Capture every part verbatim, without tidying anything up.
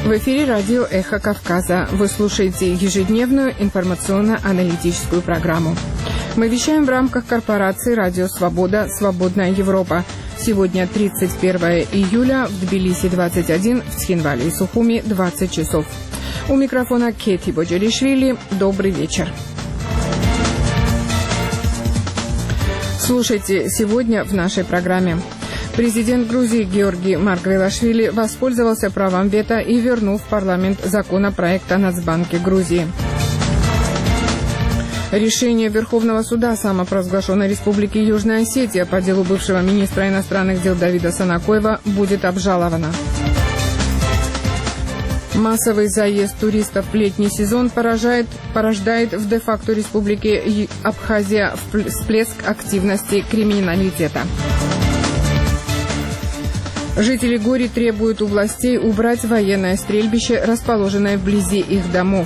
В эфире радио «Эхо Кавказа». Вы слушаете ежедневную информационно-аналитическую программу. Мы вещаем в рамках корпорации «Радио Свобода. Свободная Европа». Сегодня тридцать первое июля, в Тбилиси двадцать один, в Цхинвале и Сухуми двадцать часов. У микрофона Кети Боджелишвили. Добрый вечер. Слушайте сегодня в нашей программе. Президент Грузии Георгий Маргвелашвили воспользовался правом вето и вернул в парламент законопроект о Нацбанке Грузии. Решение Верховного суда самопровозглашенной Республики Южная Осетия по делу бывшего министра иностранных дел Давида Санакоева будет обжаловано. Массовый заезд туристов в летний сезон поражает, порождает в де-факто Республике Абхазия всплеск активности криминалитета. Жители Гори требуют у властей убрать военное стрельбище, расположенное вблизи их домов.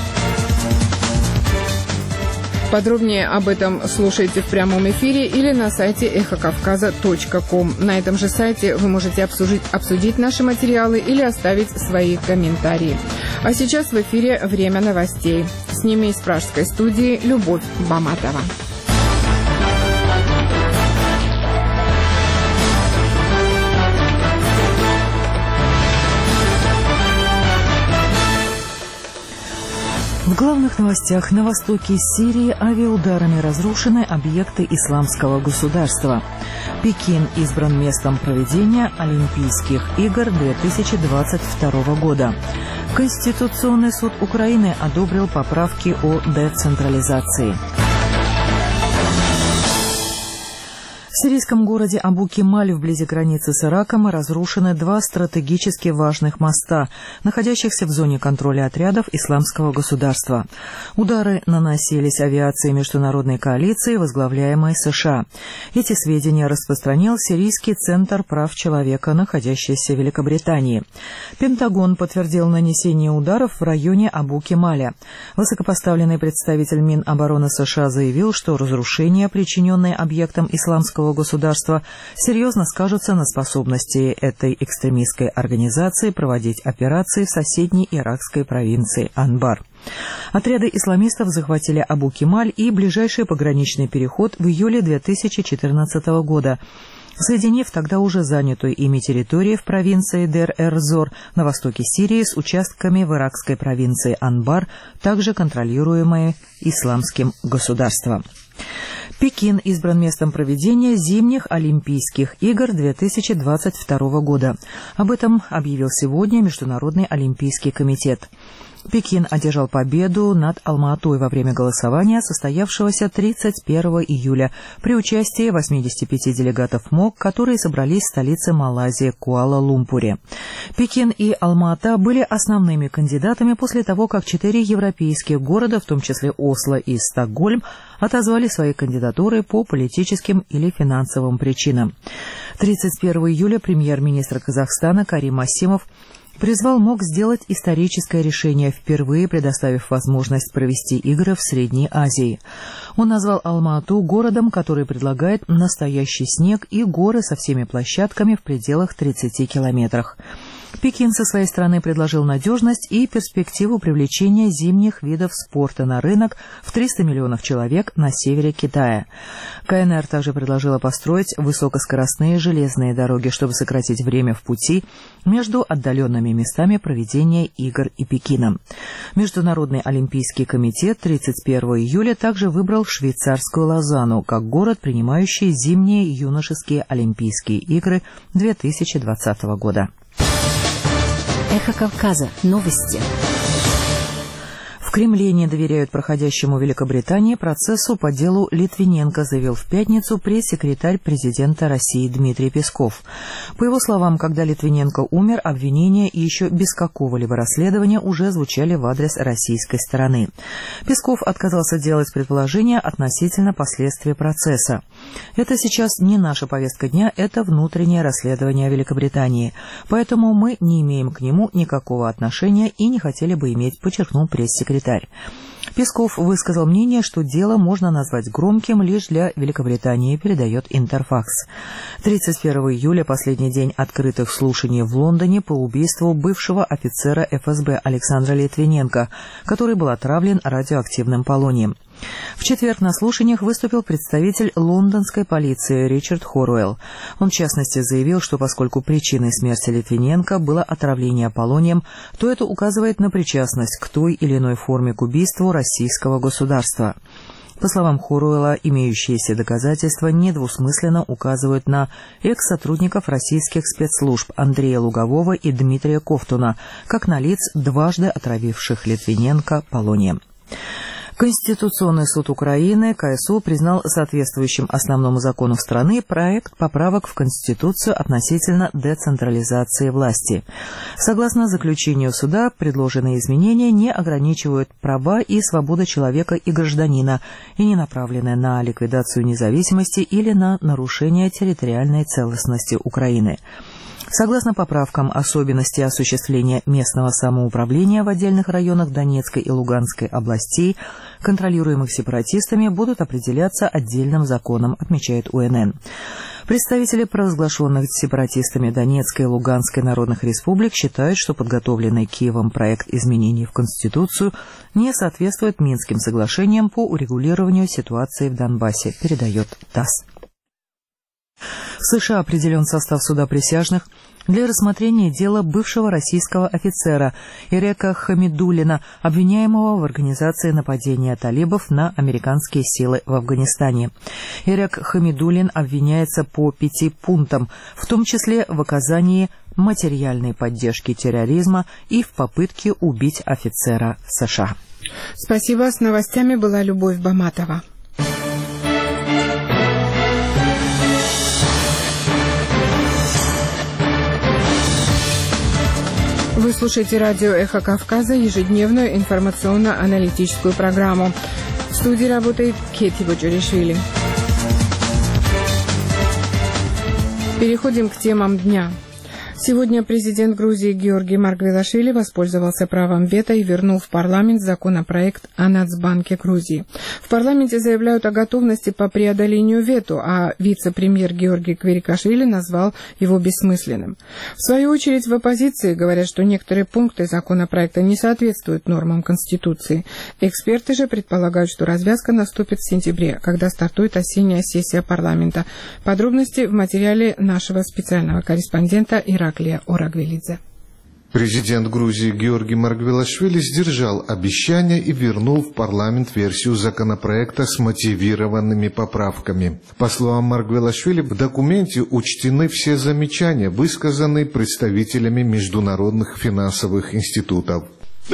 Подробнее об этом слушайте в прямом эфире или на сайте эхо кавказа точка ком. На этом же сайте вы можете обсудить, обсудить наши материалы или оставить свои комментарии. А сейчас в эфире «Время новостей». С ними из пражской студии Любовь Баматова. В главных новостях: на востоке Сирии авиаударами разрушены объекты исламского государства. Пекин избран местом проведения Олимпийских игр две тысячи двадцать второго года. Конституционный суд Украины одобрил поправки о децентрализации. В сирийском городе Абу-Кемаль вблизи границы с Ираком разрушены два стратегически важных моста, находящихся в зоне контроля отрядов исламского государства. Удары наносились авиацией международной коалиции, возглавляемой США. Эти сведения распространил Сирийский центр прав человека, находящийся в Великобритании. Пентагон подтвердил нанесение ударов в районе Абу-Кемаля. Высокопоставленный представитель Минобороны США заявил, что разрушения, причиненные объектам исламского государства, серьезно скажутся на способности этой экстремистской организации проводить операции в соседней иракской провинции Анбар. Отряды исламистов захватили Абу-Кемаль и ближайший пограничный переход в июле две тысячи четырнадцатого года, соединив тогда уже занятую ими территорию в провинции Дер-эр-Зор на востоке Сирии с участками в иракской провинции Анбар, также контролируемые исламским государством. Пекин избран местом проведения зимних Олимпийских игр две тысячи двадцать второго года. Об этом объявил сегодня Международный олимпийский комитет. Пекин одержал победу над Алма-Атой во время голосования, состоявшегося тридцать первого июля, при участии восьмидесяти пяти делегатов МОК, которые собрались в столице Малайзии Куала-Лумпуре. Пекин и Алма-Ата были основными кандидатами после того, как четыре европейских города, в том числе Осло и Стокгольм, отозвали свои кандидатуры по политическим или финансовым причинам. тридцать первого июля премьер-министр Казахстана Карим Масимов призвал МОК сделать историческое решение, впервые предоставив возможность провести игры в Средней Азии. Он назвал Алма-Ату городом, который предлагает настоящий снег и горы со всеми площадками в пределах тридцати километрах. Пекин со своей стороны предложил надежность и перспективу привлечения зимних видов спорта на рынок в триста миллионов человек на севере Китая. КНР также предложила построить высокоскоростные железные дороги, чтобы сократить время в пути между отдаленными местами проведения игр и Пекином. Международный олимпийский комитет тридцать первого июля также выбрал швейцарскую Лозанну как город, принимающий зимние юношеские Олимпийские игры две тысячи двадцатого года. Эхо Кавказа. Новости. В Кремле не доверяют проходящему в Великобритании процессу по делу Литвиненко, заявил в пятницу пресс-секретарь президента России Дмитрий Песков. По его словам, когда Литвиненко умер, обвинения и еще без какого-либо расследования уже звучали в адрес российской стороны. Песков отказался делать предположения относительно последствий процесса. Это сейчас не наша повестка дня, это внутреннее расследование Великобритании. Поэтому мы не имеем к нему никакого отношения и не хотели бы иметь, подчеркнул пресс-секретарь. Песков высказал мнение, что дело можно назвать громким лишь для Великобритании, передает Интерфакс. тридцать первого июля, последний день открытых слушаний в Лондоне по убийству бывшего офицера эф эс бэ Александра Литвиненко, который был отравлен радиоактивным полонием. В четверг на слушаниях выступил представитель лондонской полиции Ричард Хоруэлл. Он, в частности, заявил, что поскольку причиной смерти Литвиненко было отравление полонием, то это указывает на причастность к той или иной форме к убийству российского государства. По словам Хоруэлла, имеющиеся доказательства недвусмысленно указывают на экс-сотрудников российских спецслужб Андрея Лугового и Дмитрия Ковтуна, как на лиц, дважды отравивших Литвиненко полонием. Конституционный суд Украины, ка эс у, признал соответствующим основному закону страны проект поправок в Конституцию относительно децентрализации власти. Согласно заключению суда, предложенные изменения не ограничивают права и свободы человека и гражданина и не направлены на ликвидацию независимости или на нарушение территориальной целостности Украины. Согласно поправкам, особенности осуществления местного самоуправления в отдельных районах Донецкой и Луганской областей, контролируемых сепаратистами, будут определяться отдельным законом, отмечает у эн эн. Представители провозглашенных сепаратистами Донецкой и Луганской народных республик считают, что подготовленный Киевом проект изменений в Конституцию не соответствует Минским соглашениям по урегулированию ситуации в Донбассе, передает ТАСС. В США определен состав суда присяжных для рассмотрения дела бывшего российского офицера Ирека Хамидуллина, обвиняемого в организации нападения талибов на американские силы в Афганистане. Ирек Хамидуллин обвиняется по пяти пунктам, в том числе в оказании материальной поддержки терроризма и в попытке убить офицера США. Спасибо. С новостями была Любовь Баматова. Вы слушаете радио «Эхо Кавказа», ежедневную информационно-аналитическую программу. В студии работает Кетти Боджоришвили. Переходим к темам дня. Сегодня президент Грузии Георгий Маргвелашвили воспользовался правом вето и вернул в парламент законопроект о Нацбанке Грузии. В парламенте заявляют о готовности по преодолению вето, а вице-премьер Георгий Кверикашвили назвал его бессмысленным. В свою очередь в оппозиции говорят, что некоторые пункты законопроекта не соответствуют нормам Конституции. Эксперты же предполагают, что развязка наступит в сентябре, когда стартует осенняя сессия парламента. Подробности в материале нашего специального корреспондента Ираклия Орагвелидзе. Президент Грузии Георгий Маргвелашвили сдержал обещание и вернул в парламент версию законопроекта с мотивированными поправками. По словам Маргвелашвили, в документе учтены все замечания, высказанные представителями международных финансовых институтов.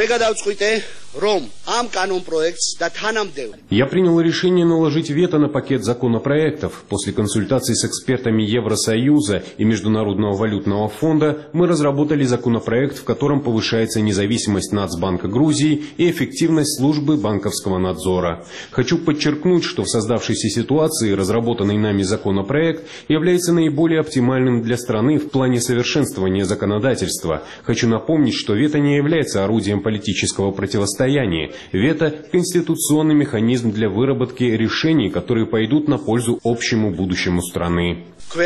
Я принял решение наложить вето на пакет законопроектов. После консультаций с экспертами Евросоюза и Международного валютного фонда мы разработали законопроект, в котором повышается независимость Нацбанка Грузии и эффективность службы банковского надзора. Хочу подчеркнуть, что в создавшейся ситуации разработанный нами законопроект является наиболее оптимальным для страны в плане совершенствования законодательства. Хочу напомнить, что вето не является орудием политического противостояния. Вето – конституционный механизм для выработки решений, которые пойдут на пользу общему будущему страны.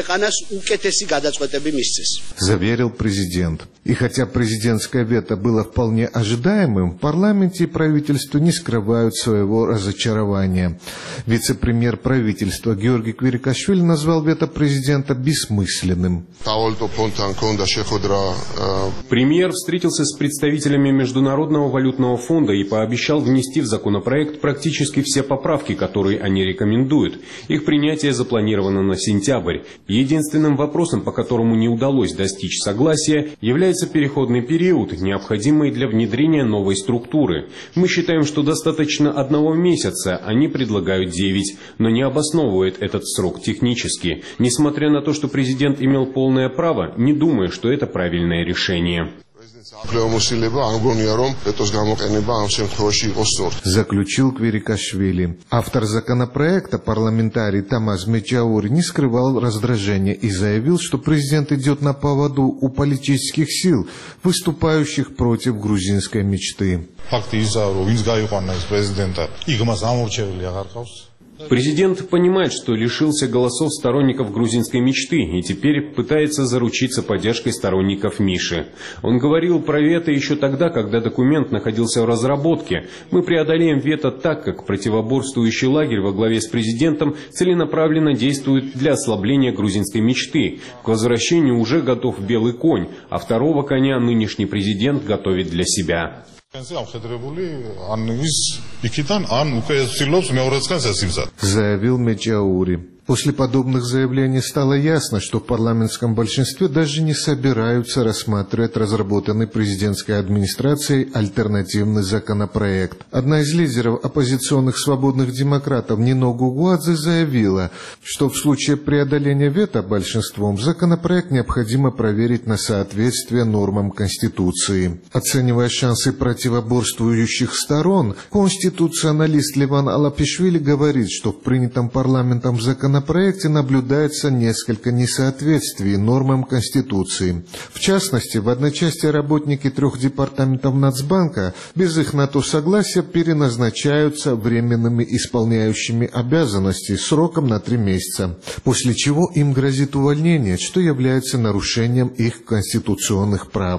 Заверил президент. И хотя президентское вето было вполне ожидаемым, в парламенте и правительство не скрывают своего разочарования. Вице-премьер правительства Георгий Кверикашвили назвал вето президента бессмысленным. Премьер встретился с представителями Международного валютного фонда и пообещал внести в законопроект практически все поправки, которые они рекомендуют. Их принятие запланировано на сентябрь. Единственным вопросом, по которому не удалось достичь согласия, является переходный период, необходимый для внедрения новой структуры. Мы считаем, что достаточно одного месяца, они предлагают девять, но не обосновывают этот срок технически. Несмотря на то, что президент имел полное право, не думаю, что это правильное решение. Заключил Квирикашвили. Автор законопроекта, парламентарий Тамаз Мечаури, не скрывал раздражения и заявил, что президент идет на поводу у политических сил, выступающих против грузинской мечты. Президент понимает, что лишился голосов сторонников грузинской мечты и теперь пытается заручиться поддержкой сторонников Миши. Он говорил про вето еще тогда, когда документ находился в разработке. Мы преодолеем вето так, как противоборствующий лагерь во главе с президентом целенаправленно действует для ослабления грузинской мечты. К возвращению уже готов белый конь, а второго коня нынешний президент готовит для себя. Заявил Мечаури. После подобных заявлений стало ясно, что в парламентском большинстве даже не собираются рассматривать разработанный президентской администрацией альтернативный законопроект. Одна из лидеров оппозиционных свободных демократов Нино Гугуадзе заявила, что в случае преодоления вето большинством законопроект необходимо проверить на соответствие нормам Конституции. Оценивая шансы противоборствующих сторон, конституционалист Леван Алапишвили говорит, что в принятом парламентом законопроекте В законопроекте наблюдается несколько несоответствий нормам Конституции. В частности, в одной части работники трех департаментов Нацбанка без их на то согласия переназначаются временными исполняющими обязанности сроком на три месяца, после чего им грозит увольнение, что является нарушением их конституционных прав.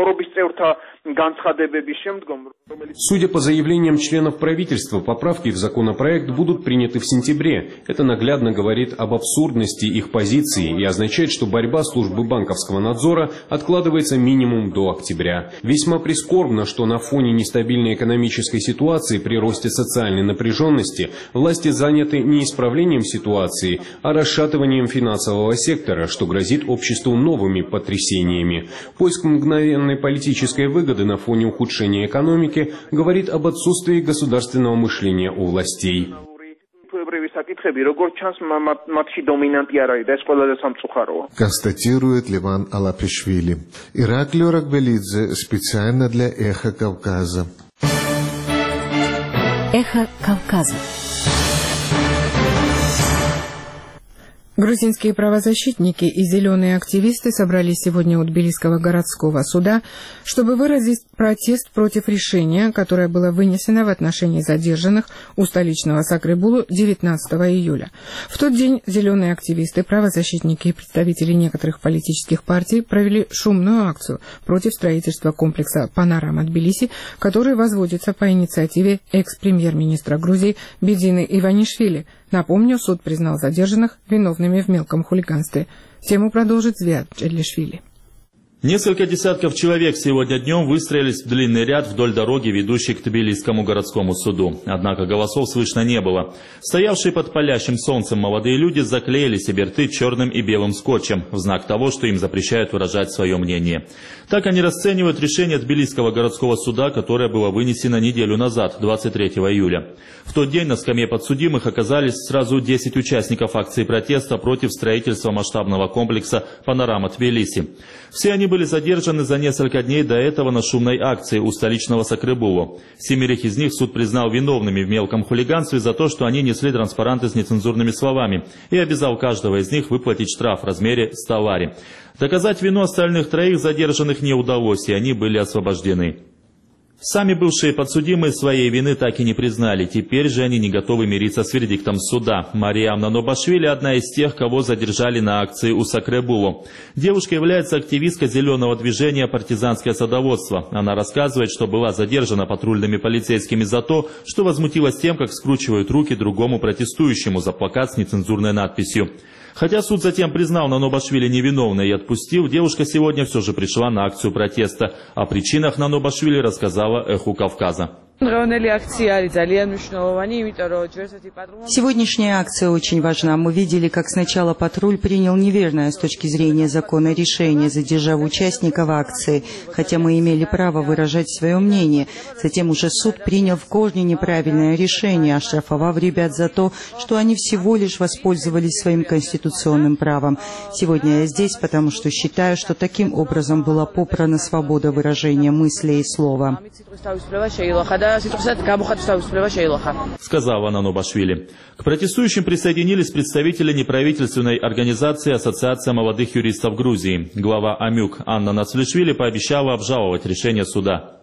Судя по заявлениям членов правительства, поправки в законопроект будут приняты в сентябре. Это наглядно говорит об абсурдности их позиции и означает, что борьба службы банковского надзора откладывается минимум до октября. Весьма прискорбно, что на фоне нестабильной экономической ситуации при росте социальной напряженности власти заняты не исправлением ситуации, а расшатыванием финансового сектора, что грозит обществу новыми потрясениями. Поиск мгновенной политической выгоды на фоне ухудшения экономики говорит об отсутствии государственного мышления у властей. Констатирует Леван Алапишвили. Ираклио Рагбелидзе специально для «Эхо Кавказа». Эхо Кавказа. Грузинские правозащитники и зеленые активисты собрались сегодня у Тбилисского городского суда, чтобы выразить протест против решения, которое было вынесено в отношении задержанных у столичного Сакребулу девятнадцатого июля. В тот день зеленые активисты, правозащитники и представители некоторых политических партий провели шумную акцию против строительства комплекса «Панорама Тбилиси», который возводится по инициативе экс-премьер-министра Грузии Бедины Иванишвили. Напомню, суд признал задержанных виновными в мелком хулиганстве. Тему продолжит Звиат Джелишвили. Несколько десятков человек сегодня днем выстроились в длинный ряд вдоль дороги, ведущей к Тбилисскому городскому суду. Однако голосов слышно не было. Стоявшие под палящим солнцем молодые люди заклеили себе рты черным и белым скотчем в знак того, что им запрещают выражать свое мнение. Так они расценивают решение Тбилисского городского суда, которое было вынесено неделю назад, двадцать третьего июля. В тот день на скамье подсудимых оказались сразу десять участников акции протеста против строительства масштабного комплекса «Панорама Тбилиси». Все они были задержаны за несколько дней до этого на шумной акции у столичного Сакребулу. Семерых из них суд признал виновными в мелком хулиганстве за то, что они несли транспаранты с нецензурными словами, и обязал каждого из них выплатить штраф в размере ста лари. Доказать вину остальных троих задержанных не удалось, и они были освобождены. Сами бывшие подсудимые своей вины так и не признали. Теперь же они не готовы мириться с вердиктом суда. Мариам Нанобашвили – одна из тех, кого задержали на акции у Сакребулу. Девушка является активисткой зеленого движения «Партизанское садоводство». Она рассказывает, что была задержана патрульными полицейскими за то, что возмутилась тем, как скручивают руки другому протестующему за плакат с нецензурной надписью. Хотя суд затем признал Нанобашвили невиновной и отпустил, девушка сегодня все же пришла на акцию протеста. О причинах Нанобашвили рассказала «Эху Кавказа». Сегодняшняя акция очень важна. Мы видели, как сначала патруль принял неверное с точки зрения закона решение, задержав участников акции, хотя мы имели право выражать свое мнение. Затем уже суд принял в корне неправильное решение, оштрафовав ребят за то, что они всего лишь воспользовались своим конституционным правом. Сегодня я здесь, потому что считаю, что таким образом была попрана свобода выражения мысли и слова. Сказала Нанобашвили. К протестующим присоединились представители неправительственной организации Ассоциация молодых юристов Грузии. Глава АМЮК Анна Нацлишвили пообещала обжаловать решение суда.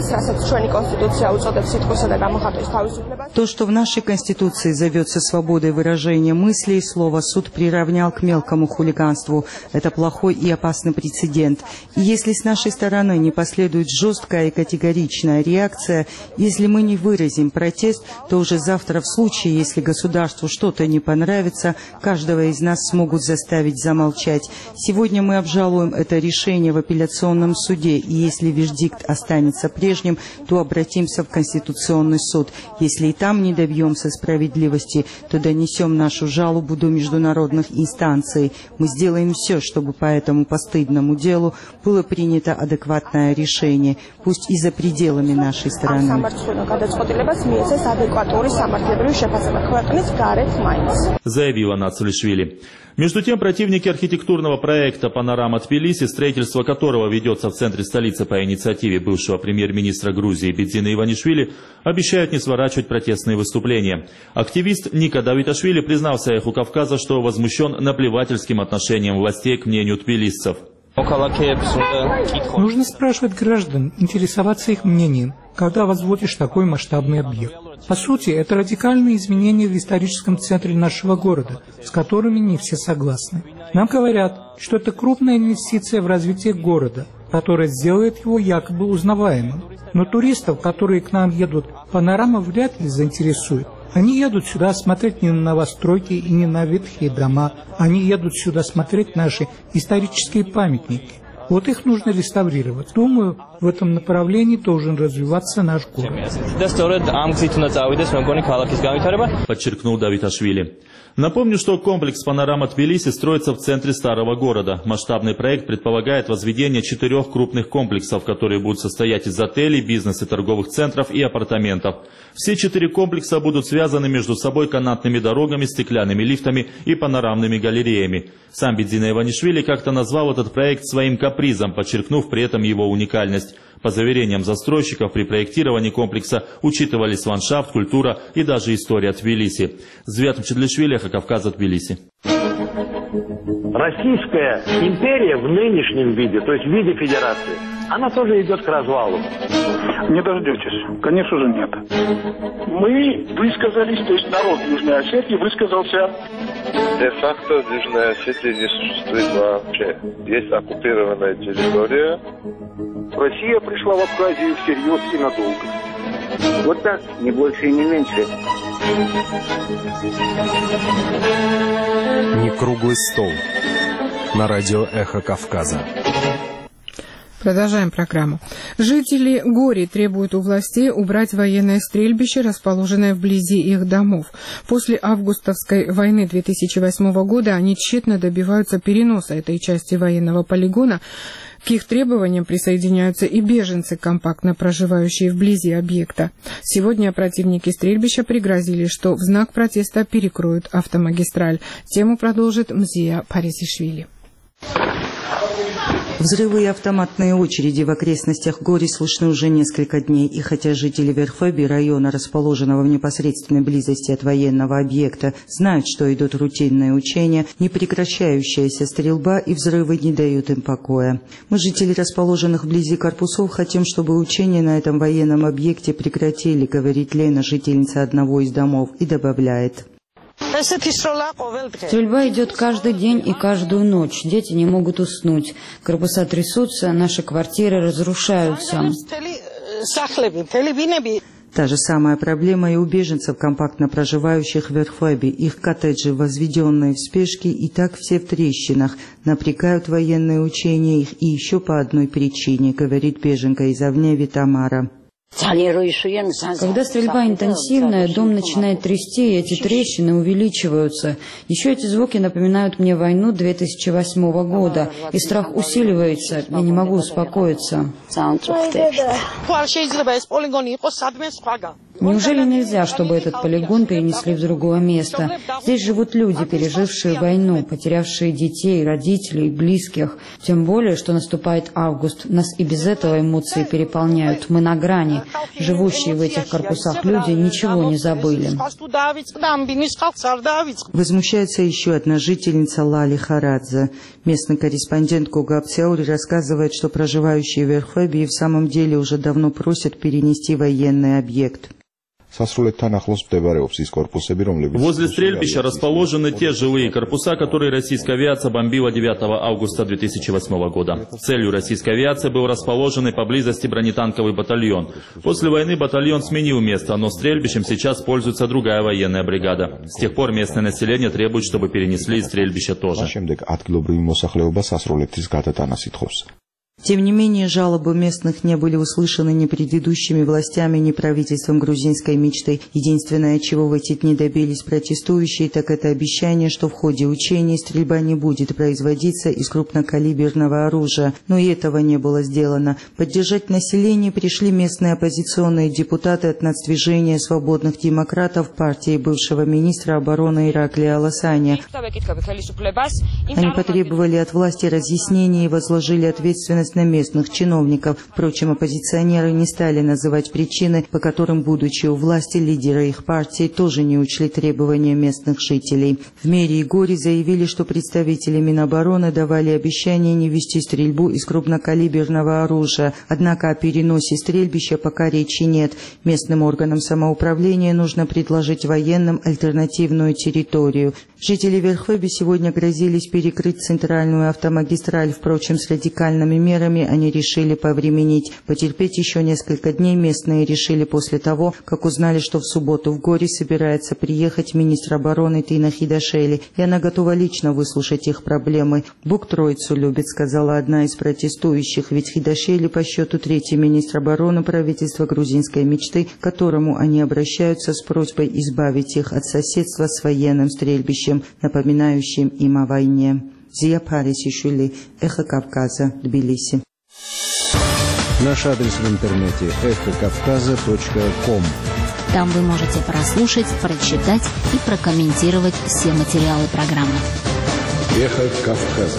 То, что в нашей Конституции зовется свободой выражения мысли и слова, суд приравнял к мелкому хулиганству. Это плохой и опасный прецедент. И если с нашей стороны не последует жесткая и категоричная реакция, если мы не выразим протест, то уже завтра в случае, если государству что-то не понравится, каждого из нас смогут заставить замолчать. Сегодня мы обжалуем это решение в апелляционном суде, и если вердикт останется прежним, то обратимся в Конституционный суд. Если и там не добьемся справедливости, то донесем нашу жалобу до международных инстанций. Мы сделаем все, чтобы по этому постыдному делу было принято адекватное решение, пусть и за пределами нашей страны. Заявила Нацлишвили. Между тем, противники архитектурного проекта «Панорама Тбилиси», строительство которого ведется в центре столицы по инициативе бывшего премьер-министра Грузии Бедзина Иванишвили, обещают не сворачивать протестные выступления. Активист Ника Давиташвили признался «Эху Кавказа», что возмущен наплевательским отношением властей к мнению тбилисцев. Нужно спрашивать граждан, интересоваться их мнением, когда возводишь такой масштабный объект. По сути, это радикальные изменения в историческом центре нашего города, с которыми не все согласны. Нам говорят, что это крупная инвестиция в развитие города, которая сделает его якобы узнаваемым. Но туристов, которые к нам едут, панорама вряд ли заинтересует. Они едут сюда смотреть не на новостройки и не на ветхие дома. Они едут сюда смотреть наши исторические памятники. Вот их нужно реставрировать. Думаю, в этом направлении должен развиваться наш город. Подчеркнул Давиташвили. Напомню, что комплекс «Панорама Тбилиси» строится в центре старого города. Масштабный проект предполагает возведение четырех крупных комплексов, которые будут состоять из отелей, бизнес- и торговых центров и апартаментов. Все четыре комплекса будут связаны между собой канатными дорогами, стеклянными лифтами и панорамными галереями. Сам Бедзина Иванишвили как-то назвал этот проект своим капризом, подчеркнув при этом его уникальность. По заверениям застройщиков, при проектировании комплекса учитывались ландшафт, культура и даже история Тбилиси. Звят Мчедлишвили, Эхо Кавказа, Тбилиси. Российская империя в нынешнем виде, то есть в виде федерации, она тоже идет к развалу. Не дождетесь. Конечно же нет. Мы высказались, то есть народ Южной Осетии высказался. Де-факто Южная Осетия не существует вообще. Есть оккупированная территория. Россия пришла в Абхазию всерьез и надолго. Вот так, не больше и не меньше. Не круглый стол. На радио «Эхо Кавказа». Продолжаем программу. Жители Гори требуют у властей убрать военное стрельбище, расположенное вблизи их домов. После августовской войны две тысячи восьмого года они тщетно добиваются переноса этой части военного полигона. К их требованиям присоединяются и беженцы, компактно проживающие вблизи объекта. Сегодня противники стрельбища пригрозили, что в знак протеста перекроют автомагистраль. Тему продолжит Мзия Паризишвили. Взрывы и автоматные очереди в окрестностях Гори слышны уже несколько дней, и хотя жители Верхвеби, района, расположенного в непосредственной близости от военного объекта, знают, что идут рутинные учения, непрекращающаяся стрельба и взрывы не дают им покоя. Мы, жители расположенных вблизи корпусов, хотим, чтобы учения на этом военном объекте прекратили, говорит Лена, жительница одного из домов, и добавляет. Стрельба идет каждый день и каждую ночь. Дети не могут уснуть. Корпуса трясутся, наши квартиры разрушаются. Та же самая проблема и у беженцев, компактно проживающих в Верхвеби. Их коттеджи, возведенные в спешке, и так все в трещинах. Напрягают военные учения их и еще по одной причине, говорит беженка из Авневи Тамара. Когда стрельба интенсивная, дом начинает трясти, и эти трещины увеличиваются. Еще эти звуки напоминают мне войну две тысячи восьмого года, и страх усиливается, я не могу успокоиться. Неужели нельзя, чтобы этот полигон перенесли в другое место? Здесь живут люди, пережившие войну, потерявшие детей, родителей, близких. Тем более, что наступает август. Нас и без этого эмоции переполняют. Мы на грани. Живущие в этих корпусах люди ничего не забыли. Возмущается еще одна жительница Лали Харадзе. Местный корреспондент Куга Апсяури рассказывает, что проживающие в Верхвебе в самом деле уже давно просят перенести военный объект. Возле стрельбища расположены те жилые корпуса, которые российская авиация бомбила девятого августа две тысячи восьмого года. Целью российской авиации был расположенный поблизости бронетанковый батальон. После войны батальон сменил место, но стрельбищем сейчас пользуется другая военная бригада. С тех пор местное население требует, чтобы перенесли и стрельбище тоже. Тем не менее, жалобы местных не были услышаны ни предыдущими властями, ни правительством грузинской мечты. Единственное, чего в эти дни добились протестующие, так это обещание, что в ходе учений стрельба не будет производиться из крупнокалиберного оружия. Но и этого не было сделано. Поддержать население пришли местные оппозиционные депутаты от нацдвижения свободных демократов партии бывшего министра обороны Ираклия Аласаня. Они потребовали от власти разъяснений и возложили ответственность на местных чиновников. Впрочем, оппозиционеры не стали называть причины, по которым, будучи у власти, лидеры их партии тоже не учли требования местных жителей. В мэрии Гори заявили, что представители Минобороны давали обещание не вести стрельбу из крупнокалиберного оружия, однако о переносе стрельбища пока речи нет. Местным органам самоуправления нужно предложить военным альтернативную территорию. Жители Верхвеби сегодня грозились перекрыть центральную автомагистраль, впрочем, с радикальными мерами они решили повременить. Потерпеть еще несколько дней местные решили после того, как узнали, что в субботу в Гори собирается приехать министр обороны Тина Хидашели, и она готова лично выслушать их проблемы. «Бог Троицу любит», — сказала одна из протестующих, ведь Хидашели по счету третий министр обороны правительства грузинской мечты, к которому они обращаются с просьбой избавить их от соседства с военным стрельбищем, напоминающим им о войне. Зия Парисишвили, Эхо Кавказа, Тбилиси. Наш адрес в интернете эхо кавказа точка ком. Там вы можете прослушать, прочитать и прокомментировать все материалы программы. Эхо Кавказа.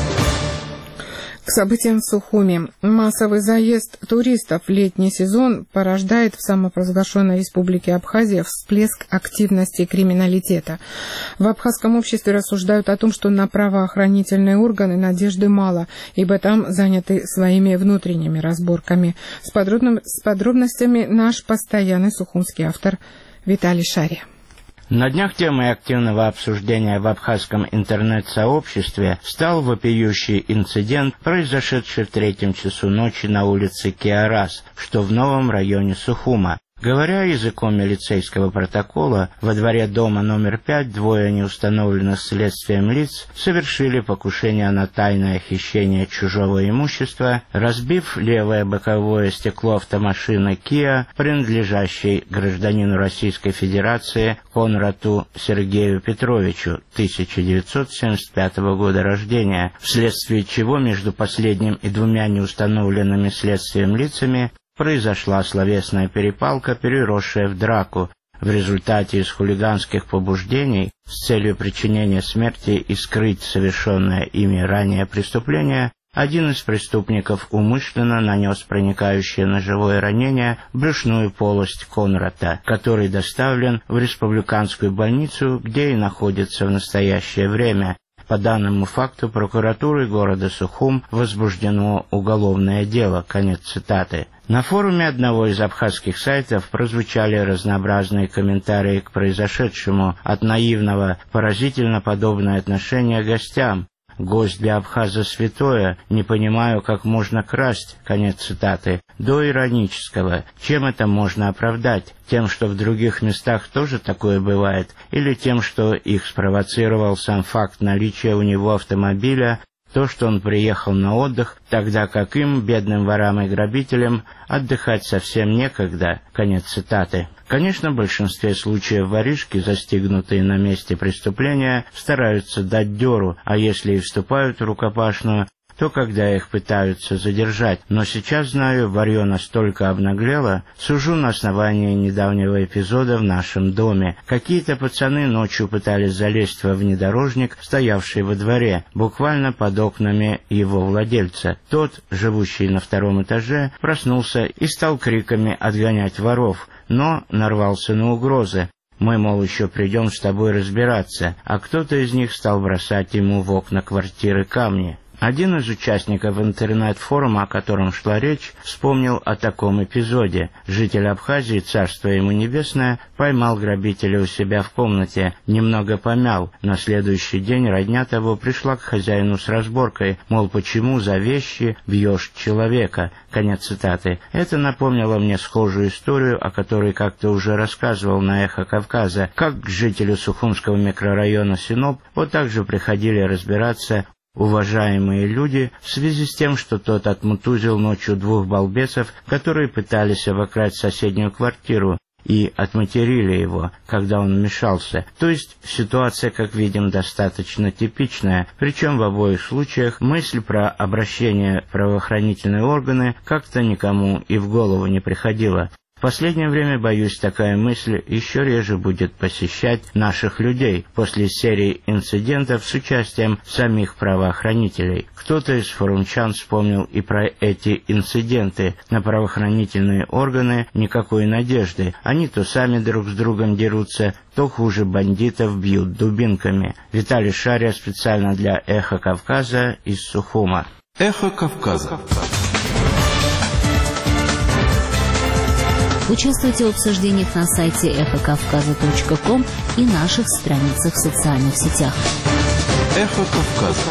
К событиям в Сухуми. Массовый заезд туристов в летний сезон порождает в самопровозглашенной республике Абхазия всплеск активности криминалитета. В абхазском обществе рассуждают о том, что на правоохранительные органы надежды мало, ибо там заняты своими внутренними разборками. С, подробным, с подробностями наш постоянный сухумский автор Виталий Шария. На днях темой активного обсуждения в абхазском интернет-сообществе стал вопиющий инцидент, произошедший в третьем часу ночи на улице Киарас, что в новом районе Сухума. Говоря языком милицейского протокола, во дворе дома номер пять двое неустановленных следствием лиц совершили покушение на тайное хищение чужого имущества, разбив левое боковое стекло автомашины Kia, принадлежащей гражданину Российской Федерации Конрату Сергею Петровичу, тысяча девятьсот семьдесят пятого года рождения, вследствие чего между последним и двумя неустановленными следствием лицами произошла словесная перепалка, переросшая в драку. В результате из хулиганских побуждений с целью причинения смерти и скрыть совершенное ими ранее преступление, один из преступников умышленно нанес проникающее ножевое ранение в брюшную полость Конрата, который доставлен в республиканскую больницу, где и находится в настоящее время. По данному факту прокуратурой города Сухум возбуждено уголовное дело. Конец цитаты. На форуме одного из абхазских сайтов прозвучали разнообразные комментарии к произошедшему, от наивного «поразительно подобное отношение к гостям». «Гость для абхаза святое, не понимаю, как можно красть», конец цитаты, до иронического. Чем это можно оправдать? Тем, что в других местах тоже такое бывает, или тем, что их спровоцировал сам факт наличия у него автомобиля, то, что он приехал на отдых, тогда как им, бедным ворам и грабителям, отдыхать совсем некогда. Конец цитаты. Конечно, в большинстве случаев воришки, застигнутые на месте преступления, стараются дать дёру, а если и вступают в рукопашную, то когда их пытаются задержать. Но сейчас, знаю, варьё настолько обнаглело, сужу на основании недавнего эпизода в нашем доме. Какие-то пацаны ночью пытались залезть во внедорожник, стоявший во дворе, буквально под окнами его владельца. Тот, живущий на втором этаже, проснулся и стал криками отгонять воров, но нарвался на угрозы. Мы, мол, еще придем с тобой разбираться, а кто-то из них стал бросать ему в окна квартиры камни. Один из участников интернет-форума, о котором шла речь, вспомнил о таком эпизоде. Житель Абхазии, царство ему небесное, поймал грабителя у себя в комнате, немного помял. На следующий день родня того пришла к хозяину с разборкой, мол, почему за вещи бьешь человека. Конец цитаты. Это напомнило мне схожую историю, о которой как-то уже рассказывал на «Эхо Кавказа», как к жителю Сухумского микрорайона Синоп вот так же приходили разбираться уважаемые люди в связи с тем, что тот отмутузил ночью двух балбесов, которые пытались обокрасть соседнюю квартиру, и отматерили его, когда он вмешался. То есть ситуация, как видим, достаточно типичная, причем в обоих случаях мысль про обращение в правоохранительные органы как-то никому и в голову не приходила. В последнее время, боюсь, такая мысль еще реже будет посещать наших людей после серии инцидентов с участием самих правоохранителей. Кто-то из форумчан вспомнил и про эти инциденты. На правоохранительные органы никакой надежды. Они то сами друг с другом дерутся, то хуже бандитов бьют дубинками. Виталий Шария специально для «Эхо Кавказа» из Сухума. «Эхо Кавказа». Участвуйте в обсуждениях на сайте эхо кавказа точка ком и наших страницах в социальных сетях. Эхо Кавказа.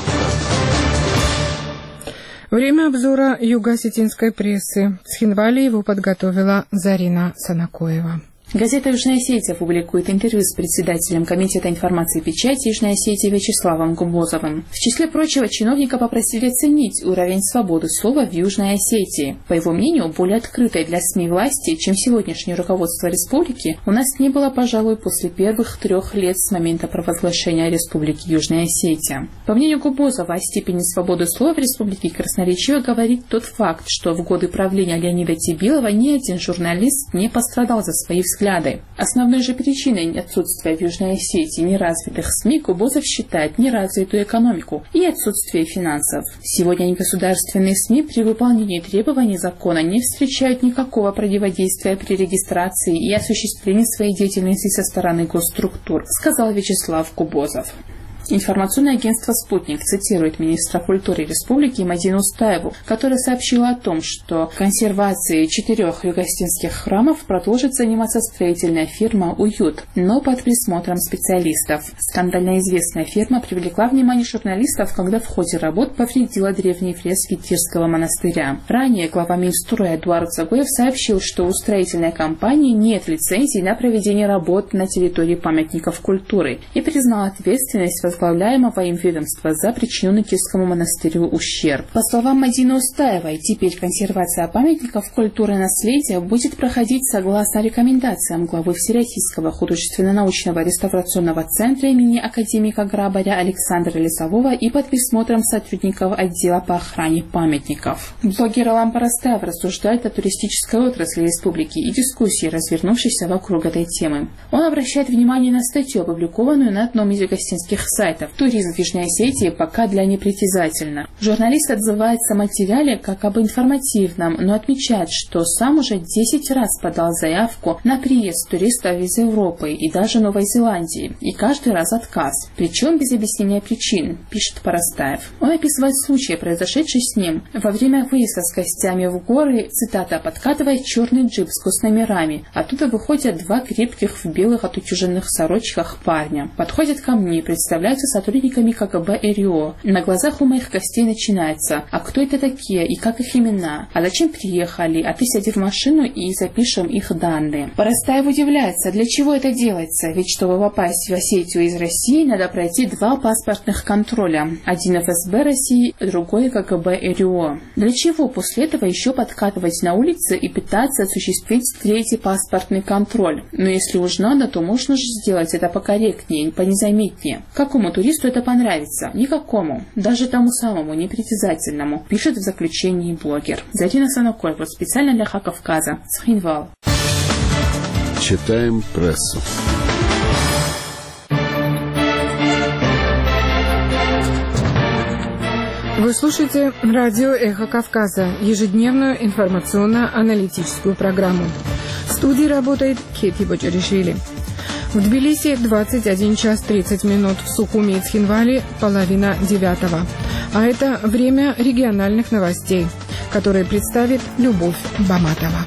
Время обзора юго-осетинской прессы. С Хинвали его подготовила Зарина Санакоева. Газета «Южная Осетия» публикует интервью с председателем Комитета информации и печати Южной Осетии Вячеславом Губозовым. В числе прочего, чиновника попросили оценить уровень свободы слова в Южной Осетии. По его мнению, более открытой для СМИ власти, чем сегодняшнее руководство республики, у нас не было, пожалуй, после первых трех лет с момента провозглашения Республики Южная Осетия. По мнению Губозова, о степени свободы слова в республике красноречиво говорит тот факт, что в годы правления Леонида Тибилова ни один журналист не пострадал за свои взгляды. Взгляды. Основной же причиной отсутствия в Южной Осетии неразвитых СМИ Губозов считает неразвитую экономику и отсутствие финансов. Сегодня негосударственные СМИ при выполнении требований закона не встречают никакого противодействия при регистрации и осуществлении своей деятельности со стороны госструктур, сказал Вячеслав Губозов. Информационное агентство «Спутник» цитирует министра культуры республики Мадину Устаеву, которая сообщила о том, что консервацией четырех юго-осетинских храмов продолжит заниматься строительная фирма «Уют», но под присмотром специалистов. Скандально известная фирма привлекла внимание журналистов, когда в ходе работ повредила древние фрески Тирского монастыря. Ранее глава Минстроя Эдуард Загоев сообщил, что у строительной компании нет лицензий на проведение работ на территории памятников культуры и признал ответственность возглавляемого им ведомства за причиненный Тирскому монастырю ущерб. По словам Мадины Устаевой, теперь консервация памятников культуры и наследия будет проходить согласно рекомендациям главы Всероссийского художественно-научного реставрационного центра имени академика Грабаря Александра Лесового и под присмотром сотрудников отдела по охране памятников. Блогер Алам Парастаев рассуждает о туристической отрасли республики и дискуссии, развернувшейся вокруг этой темы. Он обращает внимание на статью, опубликованную на одном из юго-осетинских сайтов. Туризм в Южной Осетии пока для непритязательно. Журналист отзывается о материале как об информативном, но отмечает, что сам уже десять раз подал заявку на приезд туристов из Европы и даже Новой Зеландии, и каждый раз отказ, причем без объяснения причин, пишет Парастаев. Он описывает случаи, произошедшие с ним во время выезда с гостями в горы, цитата, «подкатывает черный джип с госномерами, оттуда выходят два крепких в белых отутюженных сорочках парня, подходят ко мне, представляют являются сотрудниками ка гэ бэ и РИО. На глазах у моих гостей начинается: а кто это такие и как их имена? А зачем приехали? А ты сяди в машину и запишем их данные. Поростаев удивляется, для чего это делается? Ведь чтобы попасть в Осетию из России, надо пройти два паспортных контроля. Один эф эс бэ России, другой ка гэ бэ и РИО. Для чего после этого еще подкатывать на улице и пытаться осуществить третий паспортный контроль? Но если уж надо, то можно же сделать это покорректнее, понезаметнее. Какому туристу это понравится? Никакому. Даже тому самому непритязательному, пишет в заключении блогер. Зарина Санакольева, специально для ха Кавказа, Цхинвал. Читаем прессу. Вы слушаете радио «Эхо Кавказа», ежедневную информационно-аналитическую программу. В студии работает Кети Бочаришвили. В Тбилиси двадцать один час тридцать минут, в Сухуми и Цхинвале половина девятого. А это время региональных новостей, которые представит Любовь Баматова.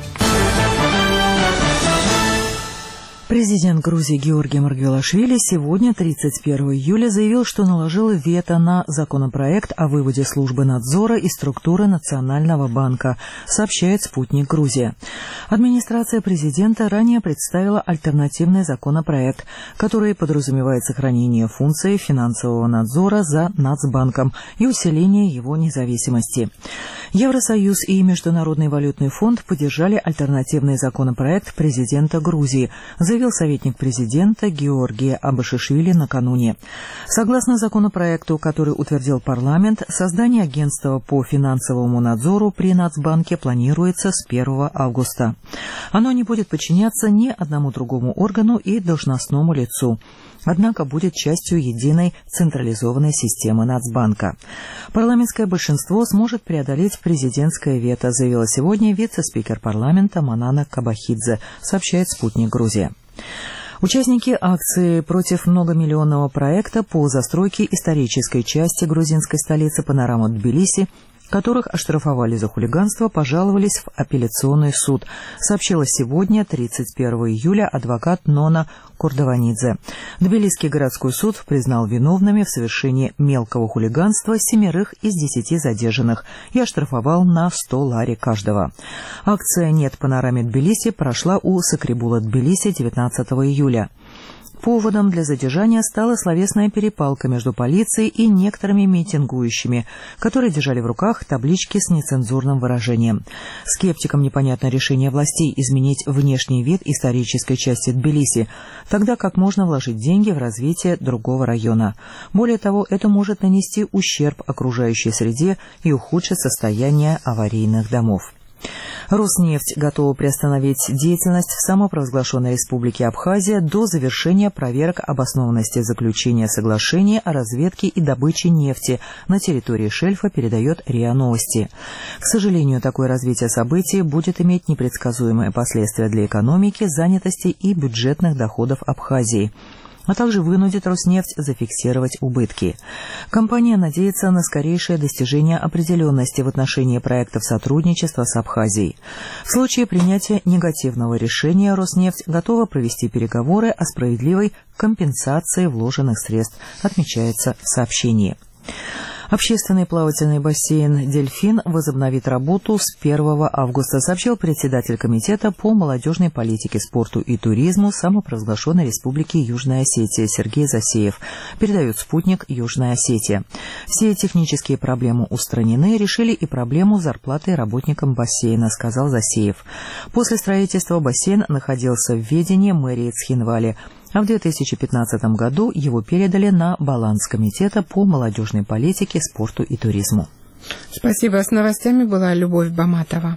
Президент Грузии Георгий Маргвелашвили сегодня, тридцать первого июля, заявил, что наложил вето на законопроект о выводе службы надзора из структуры Национального банка, сообщает «Спутник Грузия». Администрация президента ранее представила альтернативный законопроект, который подразумевает сохранение функции финансового надзора за Нацбанком и усиление его независимости. Евросоюз и Международный валютный фонд поддержали альтернативный законопроект президента Грузии, заявил советник президента Георгий Абашишвили накануне. Согласно законопроекту, который утвердил парламент, создание агентства по финансовому надзору при Нацбанке планируется с первого августа. Оно не будет подчиняться ни одному другому органу и должностному лицу, однако будет частью единой централизованной системы Нацбанка. Парламентское большинство сможет преодолеть президентское вето, заявила сегодня вице-спикер парламента Манана Кабахидзе, сообщает «Спутник Грузия». Участники акции против многомиллионного проекта по застройке исторической части грузинской столицы Панорама Тбилиси, которых оштрафовали за хулиганство, пожаловались в апелляционный суд, сообщила сегодня, тридцать первого июля, адвокат Нона Курдаванидзе. Тбилисский городской суд признал виновными в совершении мелкого хулиганства семерых из десяти задержанных и оштрафовал на сто лари каждого. Акция «Нет панораме Тбилиси» прошла у Сакрибула Тбилиси девятнадцатого июля. Поводом для задержания стала словесная перепалка между полицией и некоторыми митингующими, которые держали в руках таблички с нецензурным выражением. Скептикам непонятно решение властей изменить внешний вид исторической части Тбилиси, тогда как можно вложить деньги в развитие другого района. Более того, это может нанести ущерб окружающей среде и ухудшить состояние аварийных домов. Роснефть готова приостановить деятельность в самопровозглашенной республике Абхазия до завершения проверок обоснованности заключения соглашения о разведке и добыче нефти на территории шельфа, передает РИА Новости. К сожалению, такое развитие событий будет иметь непредсказуемые последствия для экономики, занятости и бюджетных доходов Абхазии, а также вынудит Роснефть зафиксировать убытки. Компания надеется на скорейшее достижение определенности в отношении проектов сотрудничества с Абхазией. В случае принятия негативного решения Роснефть готова провести переговоры о справедливой компенсации вложенных средств, отмечается в сообщении. Общественный плавательный бассейн «Дельфин» возобновит работу с первого августа, сообщил председатель комитета по молодежной политике, спорту и туризму самопровозглашенной Республики Южная Осетия Сергей Засеев, передает «Спутник Южная Осетия». Все технические проблемы устранены, решили и проблему зарплаты работникам бассейна, сказал Засеев. После строительства бассейн находился в ведении мэрии Цхинвали, а в две тысячи пятнадцатом году его передали на баланс комитета по молодежной политике, спорту и туризму. Спасибо. С новостями была Любовь Баматова.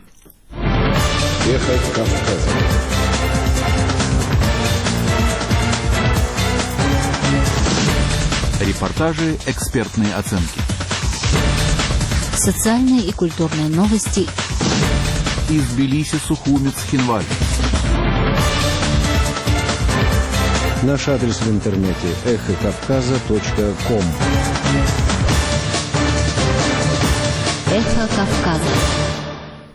Эхо Кавказа. Репортажи, экспертные оценки. Социальные и культурные новости. Из Тбилиси, Сухуми, Цхинвали. Наш адрес в интернете эхо кавказа точка ком. Эхо Кавказа.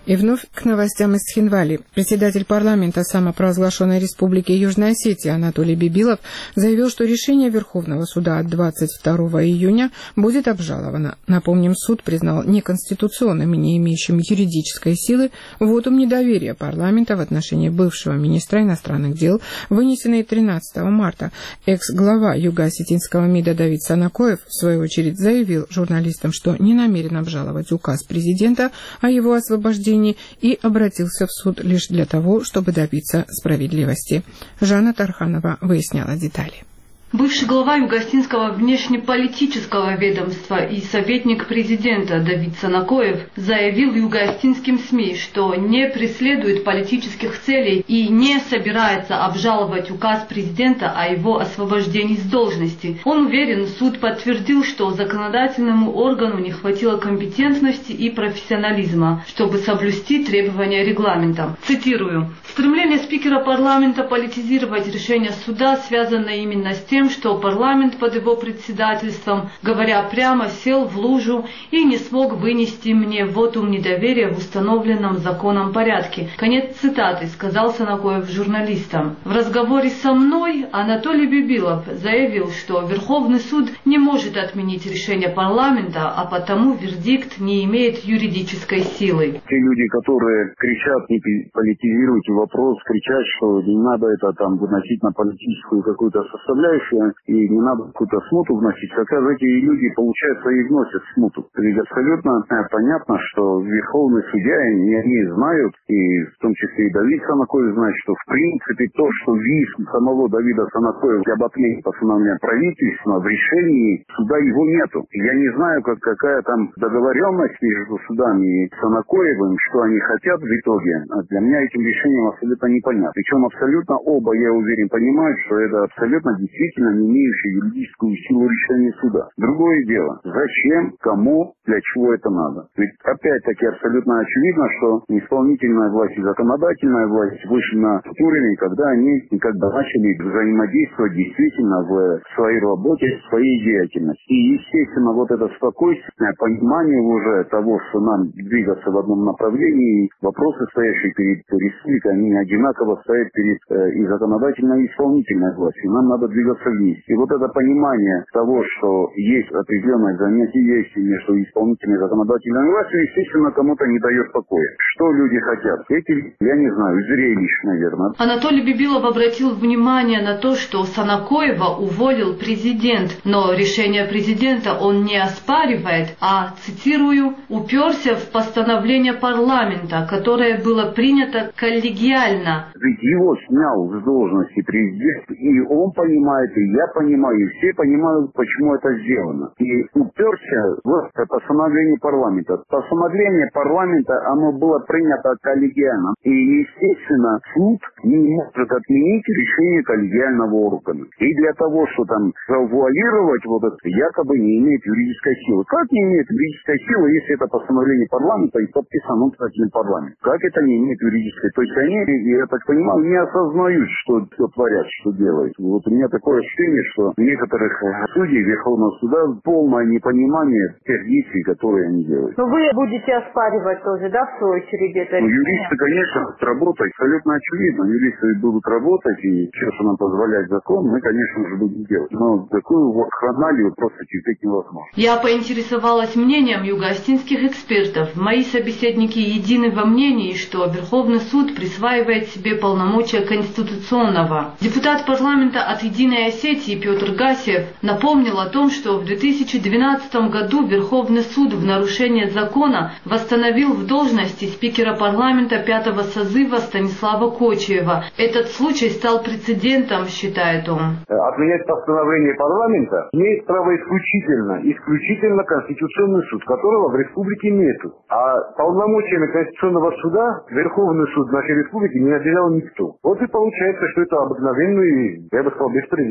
И вновь к новостям из Цхинвали. Председатель парламента самопровозглашенной республики Южная Осетия Анатолий Бибилов заявил, что решение Верховного суда от двадцать второго июня будет обжаловано. Напомним, суд признал неконституционным и не имеющим юридической силы вотум недоверия парламента в отношении бывшего министра иностранных дел, вынесенный тринадцатого марта. Экс-глава Юго-Осетинского МИДа Давид Санакоев, в свою очередь, заявил журналистам, что не намерен обжаловать указ президента о его освобождении и обратился в суд лишь для того, чтобы добиться справедливости. Жанна Тарханова выясняла детали. Бывший глава Юго-Осетинского внешнеполитического ведомства и советник президента Давид Санакоев заявил юго-осетинским СМИ, что не преследует политических целей и не собирается обжаловать указ президента о его освобождении с должности. Он уверен, суд подтвердил, что законодательному органу не хватило компетентности и профессионализма, чтобы соблюсти требования регламента. Цитирую. «Стремление спикера парламента политизировать решение суда связано именно с тем, что парламент под его председательством, говоря прямо, сел в лужу и не смог вынести мне вотум недоверия в установленном законом порядке». Конец цитаты, сказал Санакоев журналистам. В разговоре со мной Анатолий Бибилов заявил, что Верховный суд не может отменить решение парламента, а потому вердикт не имеет юридической силы. Те люди, которые кричат, не политизируйте вопрос, кричат, что не надо это там выносить на политическую какую-то составляющую, и не надо какую-то смуту вносить, хотя эти люди, получается, и вносят смуту. Ведь абсолютно понятно, что Верховный судья, и они знают, и в том числе и Давид Санакоев знает, что в принципе то, что вис самого Давида Санакоева об отмене постановления правительства в решении суда его нету. Я не знаю, как, какая там договоренность между судами и Санакоевым, что они хотят в итоге. А для меня этим решением абсолютно непонятно. Причем абсолютно оба, я уверен, понимают, что это абсолютно действительно не имеющие юридическую силу решения суда. Другое дело, зачем, кому, для чего это надо. Ведь опять-таки абсолютно очевидно, что исполнительная власть и законодательная власть вышли на тот уровень, когда они как бы начали взаимодействовать действительно в своей работе, в своей деятельности. И, естественно, вот это спокойствие, понимание уже того, что нам двигаться в одном направлении, вопросы, стоящие перед республикой, они одинаково стоят перед э, и законодательной, и исполнительной властью. Нам надо двигаться вместе. И вот это понимание того, что есть определенное взаимодействие между исполнительной и законодательной властью, естественно, кому-то не дает покоя. Что люди хотят? Эти, я не знаю, зрелищ, наверное. Анатолий Бибилов обратил внимание на то, что Санакоева уволил президент, но решение президента он не оспаривает, а, цитирую, уперся в постановление парламента, которое было принято коллегиально. Ведь его снял с должности президент, и он понимает, и я понимаю, и все понимают, почему это сделано. И уперся в постановление парламента. Постановление парламента, оно было принято коллегиально. И, естественно, суд не может отменить решение коллегиального органа. И для того, что там завуалировать вот это, якобы не имеет юридической силы. Как не имеет юридической силы, если это постановление парламента и подписано председателем парламента? Как это не имеет юридической? То есть они, я так понимаю, не осознают, что, что творят, что делают. Вот у меня такое ощущение, что у некоторых судей Верховного суда полное непонимание тех действий, которые они делают. Но вы будете оспаривать тоже, да, в свою очередь это? Ну, юристы, конечно, работают, абсолютно очевидно. Юристы будут работать, и все, что нам позволяет закон, мы, конечно же, будем делать. Но такую вот хроналию просто терпеть невозможно. Я поинтересовалась мнением юго-осетинских экспертов. Мои собеседники едины во мнении, что Верховный суд присваивает себе полномочия конституционного. Депутат парламента от «Единой Осетии» Петр Гасиев напомнил о том, что в две тысячи двенадцатом году Верховный суд в нарушение закона восстановил в должности спикера парламента пятого созыва Станислава Кочиева. Этот случай стал прецедентом, считает он. Отменять постановление парламента имеет право исключительно, исключительно Конституционный суд, которого в республике нету. А полномочиями Конституционного суда Верховный суд нашей республики не наделял никто. Вот и получается, что это обыкновенный, я бы сказал, беспредел.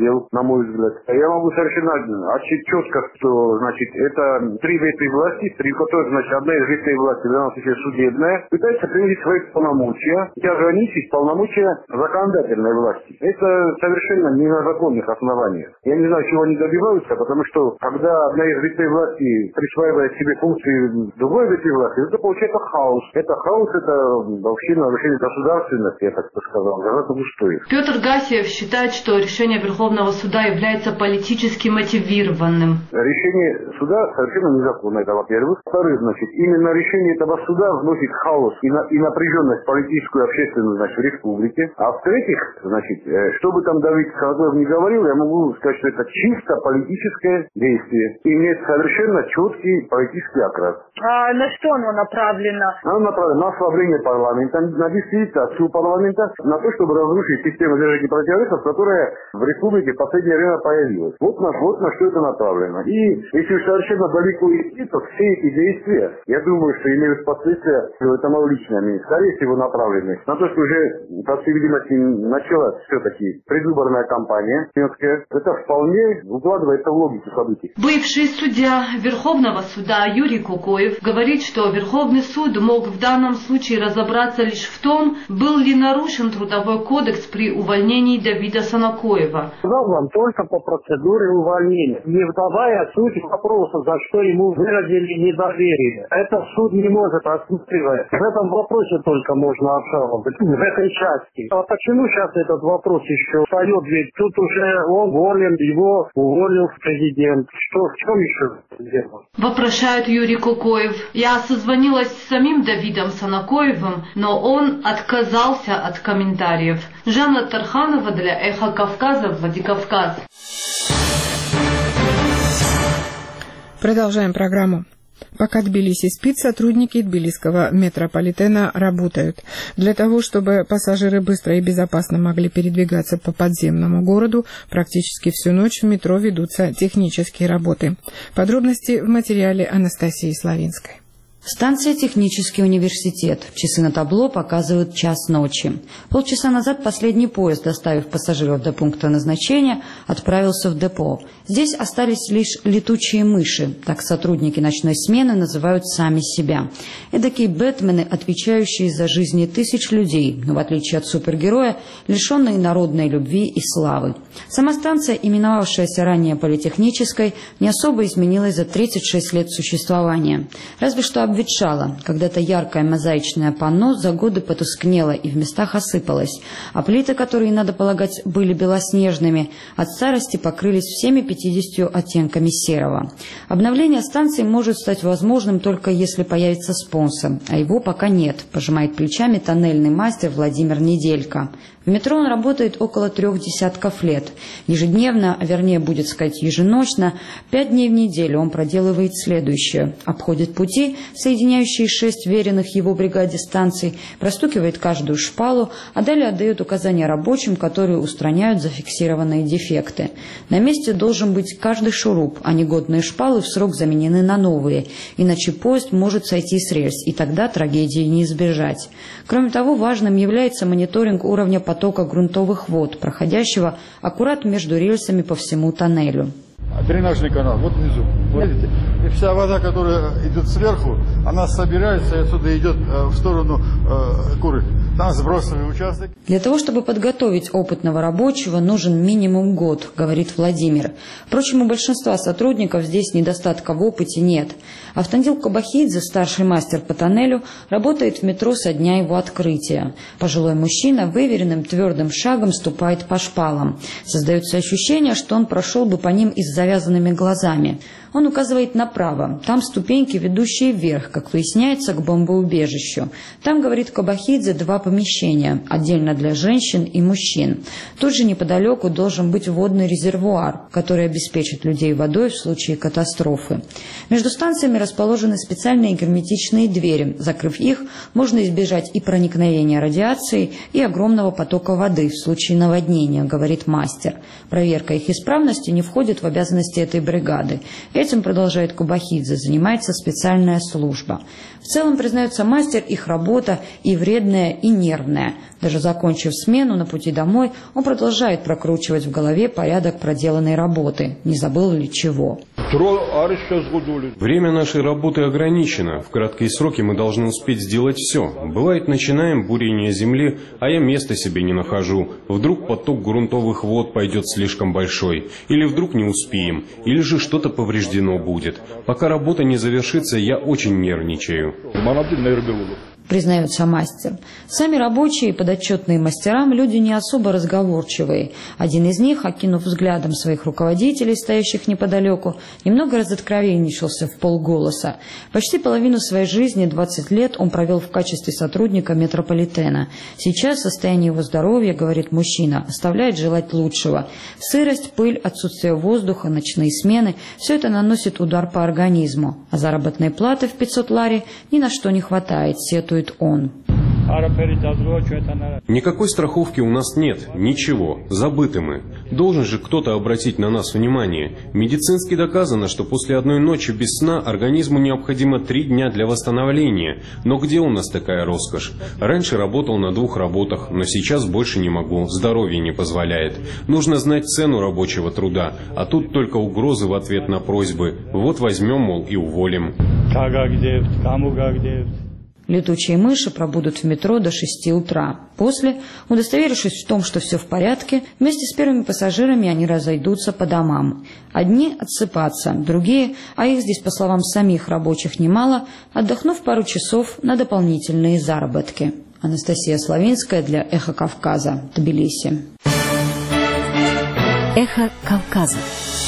беспредел, на мой взгляд. Я могу совершенно отчет четко, что, значит, это три ветви власти, три которых, значит, одна из ветвей власти, в данном случае судебная, пытается применить свои полномочия и ограничить полномочия законодательной власти. Это совершенно не на законных основаниях. Я не знаю, чего они добиваются, потому что, когда одна из ветвей власти присваивает себе функции другой ветви власти, это получается хаос. Это хаос, это вообще нарушение государственности, я так сказал, гораздо густое. Петр Гасиев считает, что решение Верховного суда является политически мотивированным. Решение суда совершенно незаконно, это во-первых. Во-вторых, значит, именно решение этого суда вносит хаос и, на, и напряженность политическую и общественную, значит, в республике. А в-третьих, значит, что бы там Давид Колокоев не говорил, я могу сказать, что это чисто политическое действие. И имеет совершенно четкий политический окрас. А на что оно направлено? Оно направлено на ослабление парламента, на дискредитацию парламента, на то, чтобы разрушить систему держания противовесов, которая в республике в последнее время появилась. Вот на, вот на что это направлено. И если уж совершенно далеко идти, то все эти действия, я думаю, что имеют последствия, это мое личное мнение, скорее всего направлены на то, что уже, по всей видимости, начала все-таки предвыборная кампания финская. Это вполне укладывается в логику событий. Бывший судья Верховного суда Юрий Кукоев говорит, что Верховный суд мог в данном случае разобраться лишь в том, был ли нарушен Трудовой кодекс при увольнении Давида Санакоева. Сказал вам только по процедуре увольнения, не вдавая суть вопроса, за что ему выразили недоверие. Это суд не может рассматривать. В этом вопросе только можно обжаловать, в этой части. А почему сейчас этот вопрос еще встает? Ведь тут уже он уволен, его уволил президент. Что, в чем еще дело? Вопрошает Юрий Кукоев. Я созвонилась с самим Давидом Санакоевым, но он отказался от комментариев. Жанна Тарханова для Эхо Кавказа, Владикавказ. Продолжаем программу. Пока Тбилиси спит, сотрудники тбилисского метрополитена работают. Для того, чтобы пассажиры быстро и безопасно могли передвигаться по подземному городу, практически всю ночь в метро ведутся технические работы. Подробности в материале Анастасии Славинской. Станция «Технический университет». Часы на табло показывают час ночи. Полчаса назад последний поезд, доставив пассажиров до пункта назначения, отправился в депо. Здесь остались лишь летучие мыши. Так сотрудники ночной смены называют сами себя. Эдакие бэтмены, отвечающие за жизни тысяч людей, но в отличие от супергероя, лишенные народной любви и славы. Сама станция, именовавшаяся ранее политехнической, не особо изменилась за тридцать шесть лет существования. Разве что обветшала. Когда-то яркое мозаичное панно за годы потускнело и в местах осыпалось, а плиты, которые, надо полагать, были белоснежными, от старости покрылись всеми пятьюдесятью оттенками серого. Обновление станции может стать возможным только если появится спонсор, а его пока нет, пожимает плечами тоннельный мастер Владимир Неделько. В метро он работает около трех десятков лет. Ежедневно, а вернее будет сказать еженочно, пять дней в неделю он проделывает следующее. Обходит пути, соединяющие шесть веренных его бригаде станций, простукивает каждую шпалу, а далее отдает указания рабочим, которые устраняют зафиксированные дефекты. На месте должен быть каждый шуруп, а негодные шпалы в срок заменены на новые, иначе поезд может сойти с рельс, и тогда трагедии не избежать. Кроме того, важным является мониторинг уровня потока грунтовых вод, проходящего аккурат между рельсами по всему тоннелю. Дренажный канал, вот внизу, вот видите, и вся вода, которая идет сверху, она собирается и отсюда идет э, в сторону э, Куры. Там сбросовый участок. Для того, чтобы подготовить опытного рабочего, нужен минимум год, говорит Владимир. Впрочем, у большинства сотрудников здесь недостатка в опыте нет. Автандил Кабахидзе, старший мастер по тоннелю, работает в метро со дня его открытия. Пожилой мужчина выверенным твердым шагом ступает по шпалам. Создается ощущение, что он прошел бы по ним и с завязанными глазами. Он указывает направо. Там ступеньки, ведущие вверх, как выясняется, к бомбоубежищу. Там, говорит Кабахидзе, два помещения, отдельно для женщин и мужчин. Тут же неподалеку должен быть водный резервуар, который обеспечит людей водой в случае катастрофы. Между станциями расположены специальные герметичные двери. Закрыв их, можно избежать и проникновения радиации, и огромного потока воды в случае наводнения, говорит мастер. Проверка их исправности не входит в обязанности этой бригады. Этим, продолжает Кабахидзе, занимается специальная служба. В целом, признается мастер, их работа и вредная, и нервная. Даже закончив смену, на пути домой он продолжает прокручивать в голове порядок проделанной работы. Не забыл ли чего? Время нашей работы ограничено. В краткие сроки мы должны успеть сделать все. Бывает, начинаем бурение земли, а я места себе не нахожу. Вдруг поток грунтовых вод пойдет слишком большой. Или вдруг не успеем. Или же что-то повреждено будет. Пока работа не завершится, я очень нервничаю. Признается мастер. Сами рабочие и подотчетные мастерам люди не особо разговорчивые. Один из них, окинув взглядом своих руководителей, стоящих неподалеку, немного разоткровенничался в полголоса. Почти половину своей жизни, двадцать лет, он провел в качестве сотрудника метрополитена. Сейчас состояние его здоровья, говорит мужчина, оставляет желать лучшего. Сырость, пыль, отсутствие воздуха, ночные смены – все это наносит удар по организму. А заработной платы в пятьсот лари ни на что не хватает, сетует он. Никакой страховки у нас нет, ничего, забыты мы. Должен же кто-то обратить на нас внимание. Медицински доказано, что после одной ночи без сна организму необходимо три дня для восстановления. Но где у нас такая роскошь? Раньше работал на двух работах, но сейчас больше не могу, здоровье не позволяет. Нужно знать цену рабочего труда, а тут только угрозы в ответ на просьбы. Вот возьмем, мол, и уволим. Летучие мыши пробудут в метро до шести утра. После, удостоверившись в том, что все в порядке, вместе с первыми пассажирами они разойдутся по домам. Одни отсыпаться, другие, а их здесь, по словам самих рабочих, немало, отдохнув пару часов на дополнительные заработки. Анастасия Славинская для «Эхо Кавказа», Тбилиси. «Эхо Кавказа».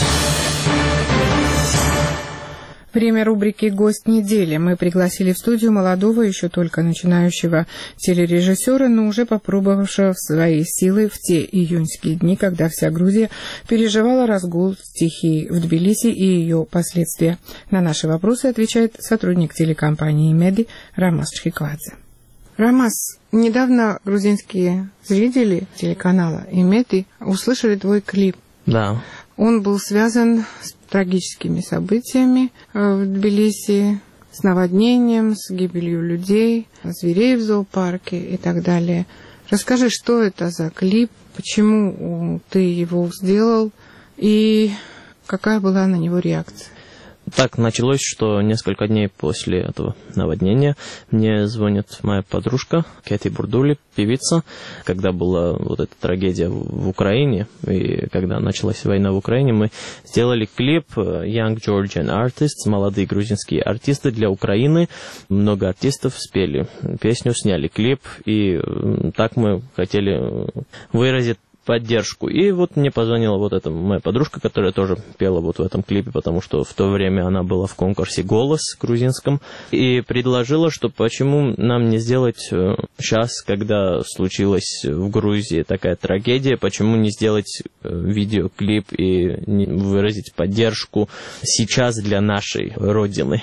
Время рубрики «Гость недели». Мы пригласили в студию молодого, еще только начинающего телережиссера, но уже попробовавшего свои силы в те июньские дни, когда вся Грузия переживала разгул стихии в Тбилиси и ее последствия. На наши вопросы отвечает сотрудник телекомпании «Меди» Рамаз Чхиквадзе. Рамаз, недавно грузинские зрители телеканала «Меди» услышали твой клип. Да. Он был связан с трагическими событиями в Тбилиси, с наводнением, с гибелью людей, зверей в зоопарке и так далее. Расскажи, что это за клип, почему ты его сделал и какая была на него реакция? Так началось, что несколько дней после этого наводнения мне звонит моя подружка Кэти Бурдули, певица. Когда была вот эта трагедия в Украине, и когда началась война в Украине, мы сделали клип Young Georgian Artists, молодые грузинские артисты для Украины. Много артистов спели песню, сняли клип, и так мы хотели выразить поддержку. И вот мне позвонила вот эта моя подружка, которая тоже пела вот в этом клипе, потому что в то время она была в конкурсе «Голос» грузинском, и предложила, что почему нам не сделать сейчас, когда случилась в Грузии такая трагедия, почему не сделать видеоклип и выразить поддержку сейчас для нашей Родины.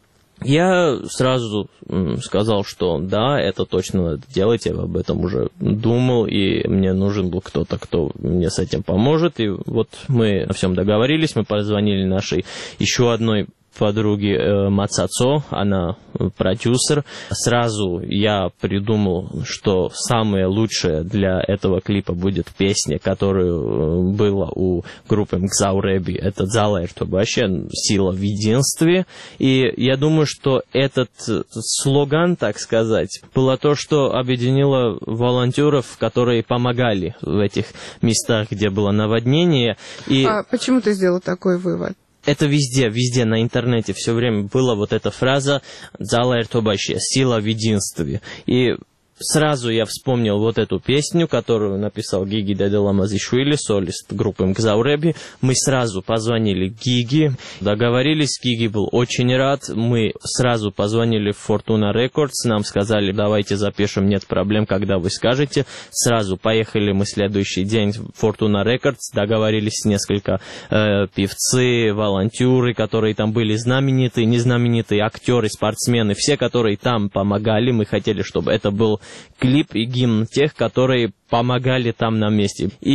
Я сразу сказал, что да, это точно надо делать, я об этом уже думал, и мне нужен был кто-то, кто мне с этим поможет. И вот мы о всем договорились, мы позвонили нашей еще одной подруги э, Мацацо, она продюсер. Сразу я придумал, что самое лучшее для этого клипа будет песня, которая э, была у группы Мгзауреби, это «Залаэр Тобаше», «Сила в единстве». И я думаю, что этот слоган, так сказать, было то, что объединило волонтеров, которые помогали в этих местах, где было наводнение. И... А почему ты сделал такой вывод? Это везде, везде на интернете все время была вот эта фраза «Залаэр Тобаше», «Сила в единстве». И сразу я вспомнил вот эту песню, которую написал Гиги Деделамазишвили, солист группы Мгзауреби. Мы сразу позвонили Гиги, договорились, Гиги был очень рад. Мы сразу позвонили в Fortuna Records, нам сказали, давайте запишем, нет проблем, когда вы скажете. Сразу поехали мы следующий день в Fortuna Records, договорились несколько э, певцы, волонтеры, которые там были, знаменитые, незнаменитые, актеры, спортсмены, все, которые там помогали. Мы хотели, чтобы это был клип и гимн тех, которые помогали там на месте. И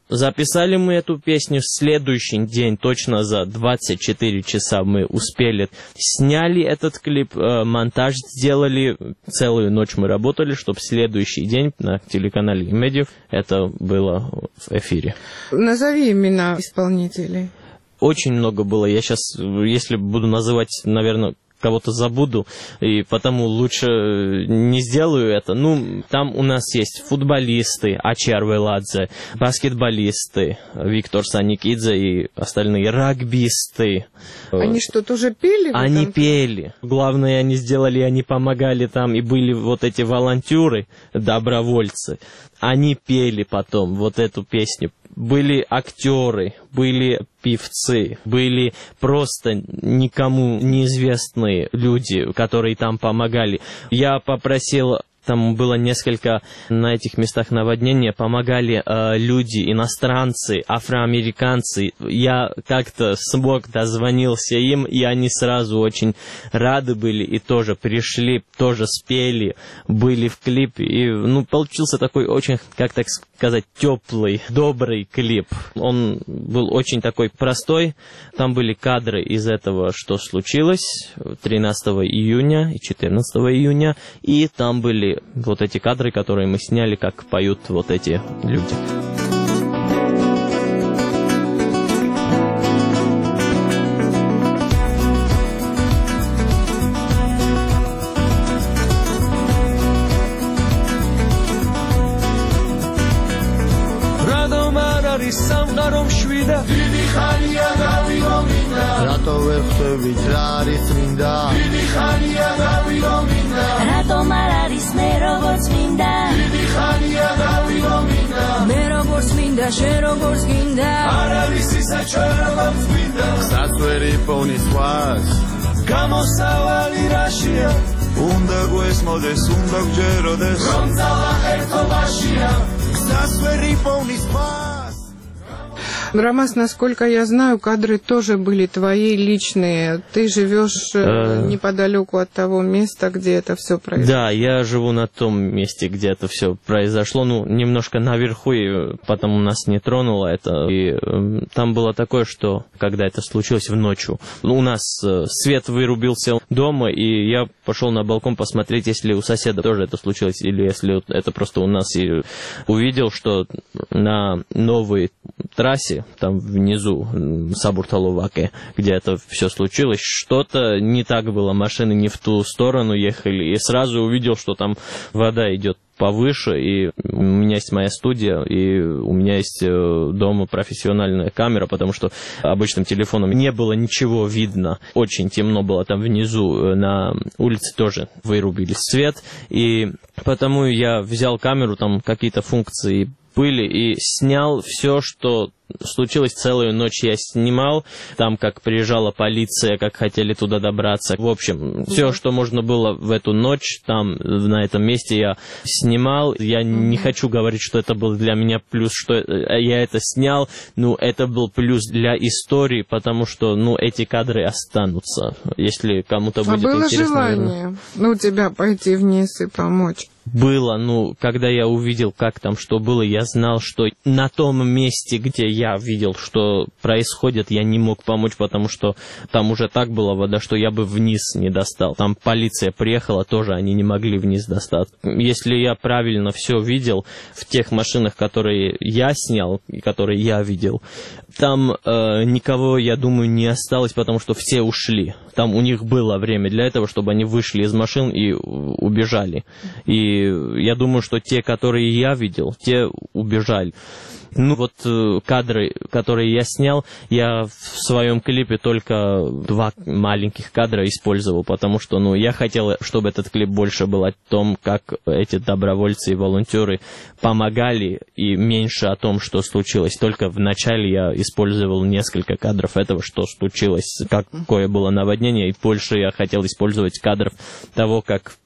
Записали мы эту песню, в следующий день, точно за двадцать четыре часа мы успели. Сняли этот клип, э, монтаж сделали, целую ночь мы работали, чтобы в следующий день на телеканале Имедиа это было в эфире. Назови имена исполнителей. Очень много было. Я сейчас, если буду называть, наверное, кого-то забуду, и потому лучше не сделаю это. Ну, там у нас есть футболисты, Ачар Веладзе, баскетболисты, Виктор Саникидзе и остальные, рагбисты. Они что, тоже пели? Они пели. Главное, они сделали, они помогали там, и были вот эти волонтеры, добровольцы. Они пели потом вот эту песню. Были актеры, были певцы, были просто никому неизвестные люди, которые там помогали. Я попросил... Там было несколько на этих местах наводнения, помогали э, люди, иностранцы, афроамериканцы. Я как-то смог, дозвонился им, и они сразу очень рады были и тоже пришли, тоже спели, были в клипе. И, ну, получился такой очень, как так сказать, теплый, добрый клип. Он был очень такой простой. Там были кадры из этого, что случилось тринадцатого июня и четырнадцатого июня, и там были вот эти кадры, которые мы сняли, как поют вот эти люди. Rato mararis merobors minda Didi khania davilo minda Merobors minda sherobors ginda Araris isa chorobors minda Satveri ponis was Gamosavali rashia Unda guesmodes unda gjerodes Ronzala erto bashia Satveri ponis was. Рамас, насколько я знаю, кадры тоже были твои личные. Ты живешь э... неподалеку от того места, где это все произошло. Да, я живу на том месте, где это все произошло. Ну, немножко наверху, и потому нас не тронуло это. И э, там было такое, что когда это случилось в ночью, у нас э, свет вырубился дома, и я пошел на балкон посмотреть, если у соседа тоже это случилось, или если это просто у нас. И увидел, что на новой трассе, там внизу, Сабурталоваке, где это все случилось, что-то не так было, машины не в ту сторону ехали, и сразу увидел, что там вода идет повыше, и у меня есть моя студия, и у меня есть дома профессиональная камера, потому что обычным телефоном не было ничего видно, очень темно было там внизу, на улице тоже вырубили свет, и потому я взял камеру, там какие-то функции были, и снял все, что случилось. Целую ночь я снимал, там как приезжала полиция, как хотели туда добраться. В общем, все, что можно было в эту ночь, там, на этом месте я снимал. Я не хочу говорить, что это был для меня плюс, что я это снял. Ну, это был плюс для истории, потому что, ну, эти кадры останутся. Если кому-то будет а было интересно... желание, ну, у тебя пойти вниз и помочь? Было, ну, когда я увидел, как там что было, я знал, что на том месте, где я видел, что происходит, я не мог помочь, потому что там уже так была вода, что я бы вниз не достал. Там полиция приехала, тоже они не могли вниз достать. Если я правильно все видел в тех машинах, которые я снял и которые я видел, там э, никого, я думаю, не осталось, потому что все ушли. Там у них было время для этого, чтобы они вышли из машин и убежали. И я думаю, что те, которые я видел, те убежали. Ну вот э, кадры, которые я снял, я в своем клипе только два маленьких кадра использовал, потому что, ну, я хотел, чтобы этот клип больше был о том, как эти добровольцы и волонтеры помогали, и меньше о том, что случилось. Только в начале я использовал несколько кадров этого, что случилось, какое было наводнение, и больше я хотел использовать кадров того, как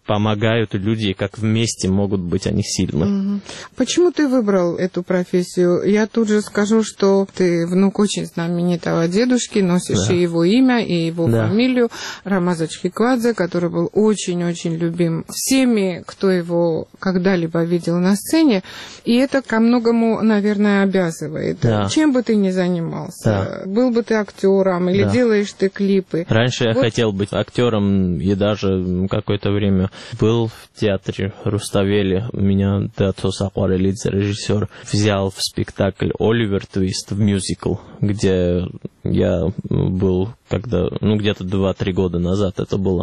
помогают люди, как вместе могут быть они сильны. Угу. Почему ты выбрал эту профессию? Я тут же скажу, что ты внук очень знаменитого дедушки, носишь да. и его имя, и его да. фамилию, Рамаза Чхиквадзе, который был очень-очень любим всеми, кто его когда-либо видел на сцене, и это ко многому, наверное, обязывает. Да. Чем бы ты ни занимался, да. был бы ты актером или да. делаешь ты клипы. Раньше вот. я хотел быть актером и даже какое-то время был в театре Руставели. Меня Театос Акварелидзе, режиссер, взял в спектакль «Оливер Твист», в мюзикл, где я был когда, ну, где-то два-три года назад это было.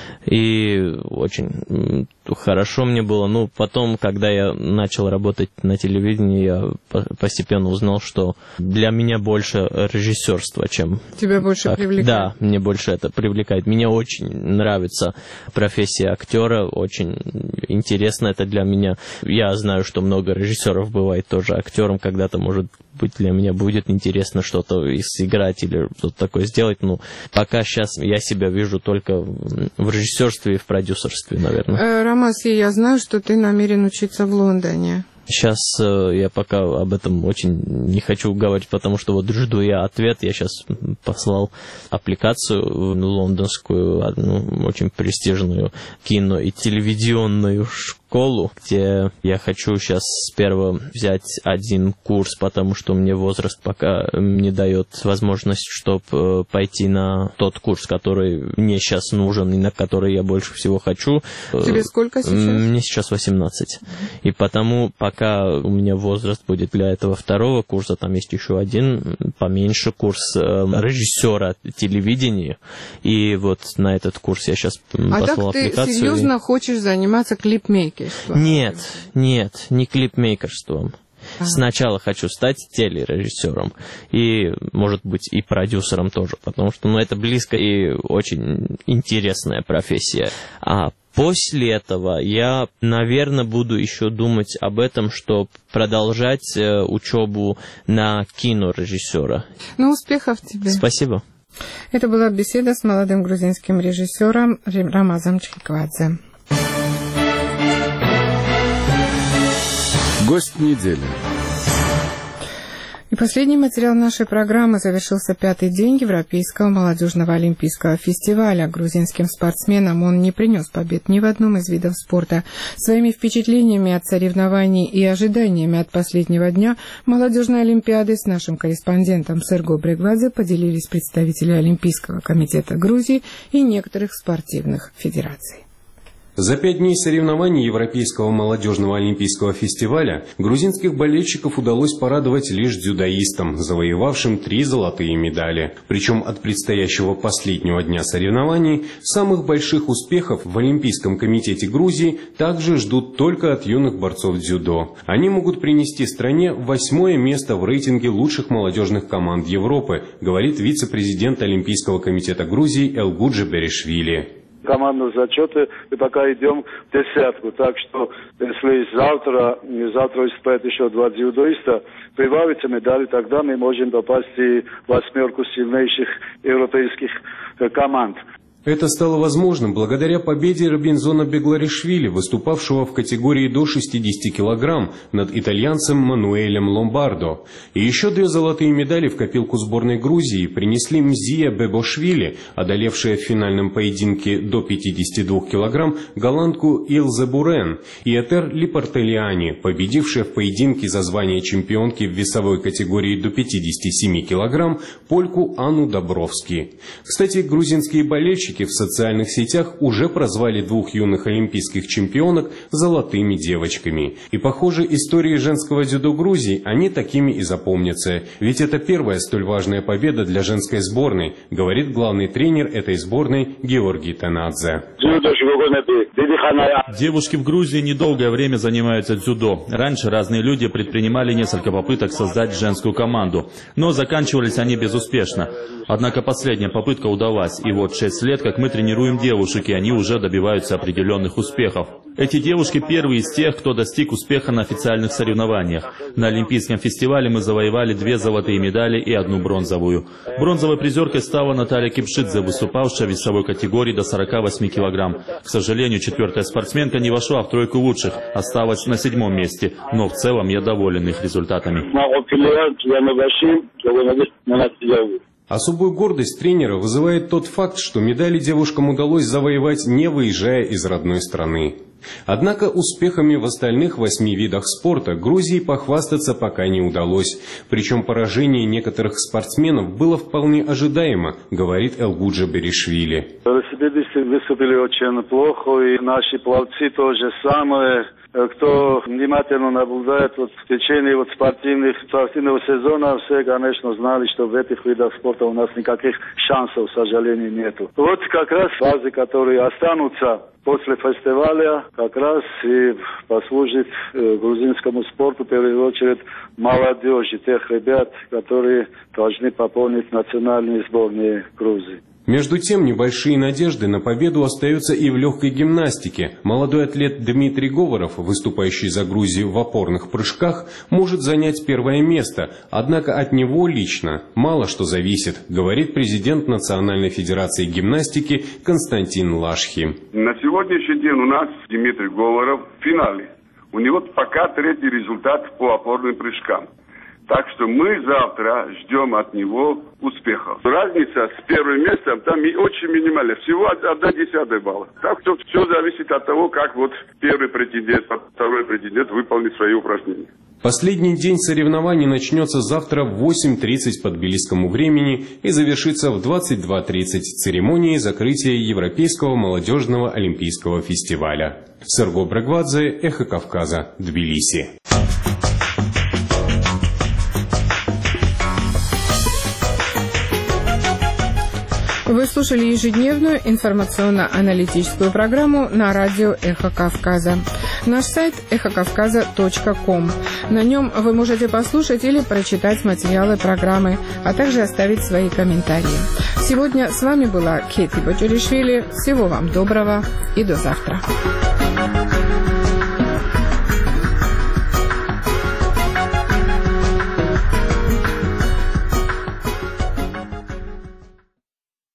И очень хорошо мне было. Ну, потом, когда я начал работать на телевидении, я постепенно узнал, что для меня больше режиссерство, чем... Тебя больше как, привлекает? Да, мне больше это привлекает. Мне очень нравится профессия актера, очень интересно это для меня. Я знаю, что много режиссеров бывает тоже актером, когда-то, может быть, для меня будет интересно что-то сыграть или что-то такое сделать. Ну, пока сейчас я себя вижу только в режиссерстве и в продюсерстве, наверное. Рамаз, я знаю, что ты намерен учиться в Лондоне. Сейчас э, я пока об этом очень не хочу говорить, потому что вот жду я ответ. Я сейчас послал аппликацию в лондонскую, одну очень престижную кино- и телевизионную школу, где я хочу сейчас сперва взять один курс, потому что мне возраст пока не дает возможность, чтобы пойти на тот курс, который мне сейчас нужен и на который я больше всего хочу. Тебе сколько сейчас? Мне сейчас восемнадцать. И потому пока у меня возраст будет для этого второго курса, там есть еще один поменьше курс режиссера телевидения. И вот на этот курс я сейчас а послал аппликацию. А так ты серьезно и... хочешь заниматься клипмейкерством? Нет, нет, не клипмейкерством. Ага. Сначала хочу стать телережиссером и, может быть, и продюсером тоже, потому что, ну, это близко и очень интересная профессия. А после этого я, наверное, буду еще думать об этом, чтобы продолжать э, учебу на кинорежиссера. Ну, успехов тебе. Спасибо. Это была беседа с молодым грузинским режиссером Рамазом Чхиквадзе. Гость недели. И последний материал нашей программы. Завершился пятый день Европейского молодежного олимпийского фестиваля. Грузинским спортсменам он не принес побед ни в одном из видов спорта. Своими впечатлениями от соревнований и ожиданиями от последнего дня молодежной олимпиады с нашим корреспондентом Серго Брегвадзе поделились представители Олимпийского комитета Грузии и некоторых спортивных федераций. За пять дней соревнований Европейского молодежного олимпийского фестиваля грузинских болельщиков удалось порадовать лишь дзюдоистам, завоевавшим три золотые медали. Причем от предстоящего последнего дня соревнований самых больших успехов в Олимпийском комитете Грузии также ждут только от юных борцов дзюдо. Они могут принести стране восьмое место в рейтинге лучших молодежных команд Европы, говорит вице-президент Олимпийского комитета Грузии Элгуджи Беришвили. Командные зачеты, и пока идем в десятку. Так что, если завтра, завтра выступает еще два дзюдоиста, прибавится медали, тогда мы можем попасть и в восьмерку сильнейших европейских команд. Это стало возможным благодаря победе Робинзона Бегларишвили, выступавшего в категории до шестидесяти килограмм над итальянцем Мануэлем Ломбардо. И еще две золотые медали в копилку сборной Грузии принесли Мзия Бебошвили, одолевшая в финальном поединке до пятидесяти двух килограмм голландку Илзе Бурен, и Этер Липартелиани, победившая в поединке за звание чемпионки в весовой категории до пятидесяти семи килограмм польку Анну Добровски. Кстати, грузинские болельщики в социальных сетях уже прозвали двух юных олимпийских чемпионок «золотыми девочками». И, похоже, истории женского дзюдо Грузии, они такими и запомнятся. Ведь это первая столь важная победа для женской сборной, говорит главный тренер этой сборной Георгий Танадзе. Девушки в Грузии недолгое время занимаются дзюдо. Раньше разные люди предпринимали несколько попыток создать женскую команду, но заканчивались они безуспешно. Однако последняя попытка удалась, и вот шесть лет как мы тренируем девушек, и они уже добиваются определенных успехов. Эти девушки первые из тех, кто достиг успеха на официальных соревнованиях. На Олимпийском фестивале мы завоевали две золотые медали и одну бронзовую. Бронзовой призеркой стала Наталья Кипшидзе, выступавшая в весовой категории до сорока восьми килограмм. К сожалению, четвертая спортсменка не вошла в тройку лучших, осталась на седьмом месте, но в целом я доволен их результатами. Особую гордость тренера вызывает тот факт, что медали девушкам удалось завоевать, не выезжая из родной страны. Однако успехами в остальных восьми видах спорта Грузии похвастаться пока не удалось. Причем поражение некоторых спортсменов было вполне ожидаемо, говорит Элгуджа Беришвили. Велосипедисты выступили очень плохо, и наши пловцы тоже самое. Кто внимательно наблюдает вот, в течение вот, спортивных, спортивного сезона, все, конечно, знали, что в этих видах спорта у нас никаких шансов, к сожалению, нету. Вот как раз фазы, которые останутся после фестиваля, как раз и послужит э, грузинскому спорту, в первую очередь, молодежи, тех ребят, которые должны пополнить национальные сборные Грузии. Между тем, небольшие надежды на победу остаются и в легкой гимнастике. Молодой атлет Дмитрий Говоров, выступающий за Грузию в опорных прыжках, может занять первое место. Однако от него лично мало что зависит, говорит президент Национальной федерации гимнастики Константин Лашхи. На сегодняшний день у нас Дмитрий Говоров в финале. У него пока третий результат по опорным прыжкам. Так что мы завтра ждем от него успехов. Разница с первым местом там очень минимальная, всего одна десятая балла. Так что все зависит от того, как вот первый претендент, второй претендент выполнит свои упражнения. Последний день соревнований начнется завтра в восемь тридцать по тбилисскому времени и завершится в двадцать два тридцать церемонией закрытия Европейского молодежного олимпийского фестиваля. Серго Брагвадзе, Эхо Кавказа, Тбилиси. Вы слушали ежедневную информационно-аналитическую программу на радио «Эхо Кавказа». Наш сайт эхо кавказа точка ком. На нем вы можете послушать или прочитать материалы программы, а также оставить свои комментарии. Сегодня с вами была Кети Бочуришвили. Всего вам доброго и до завтра.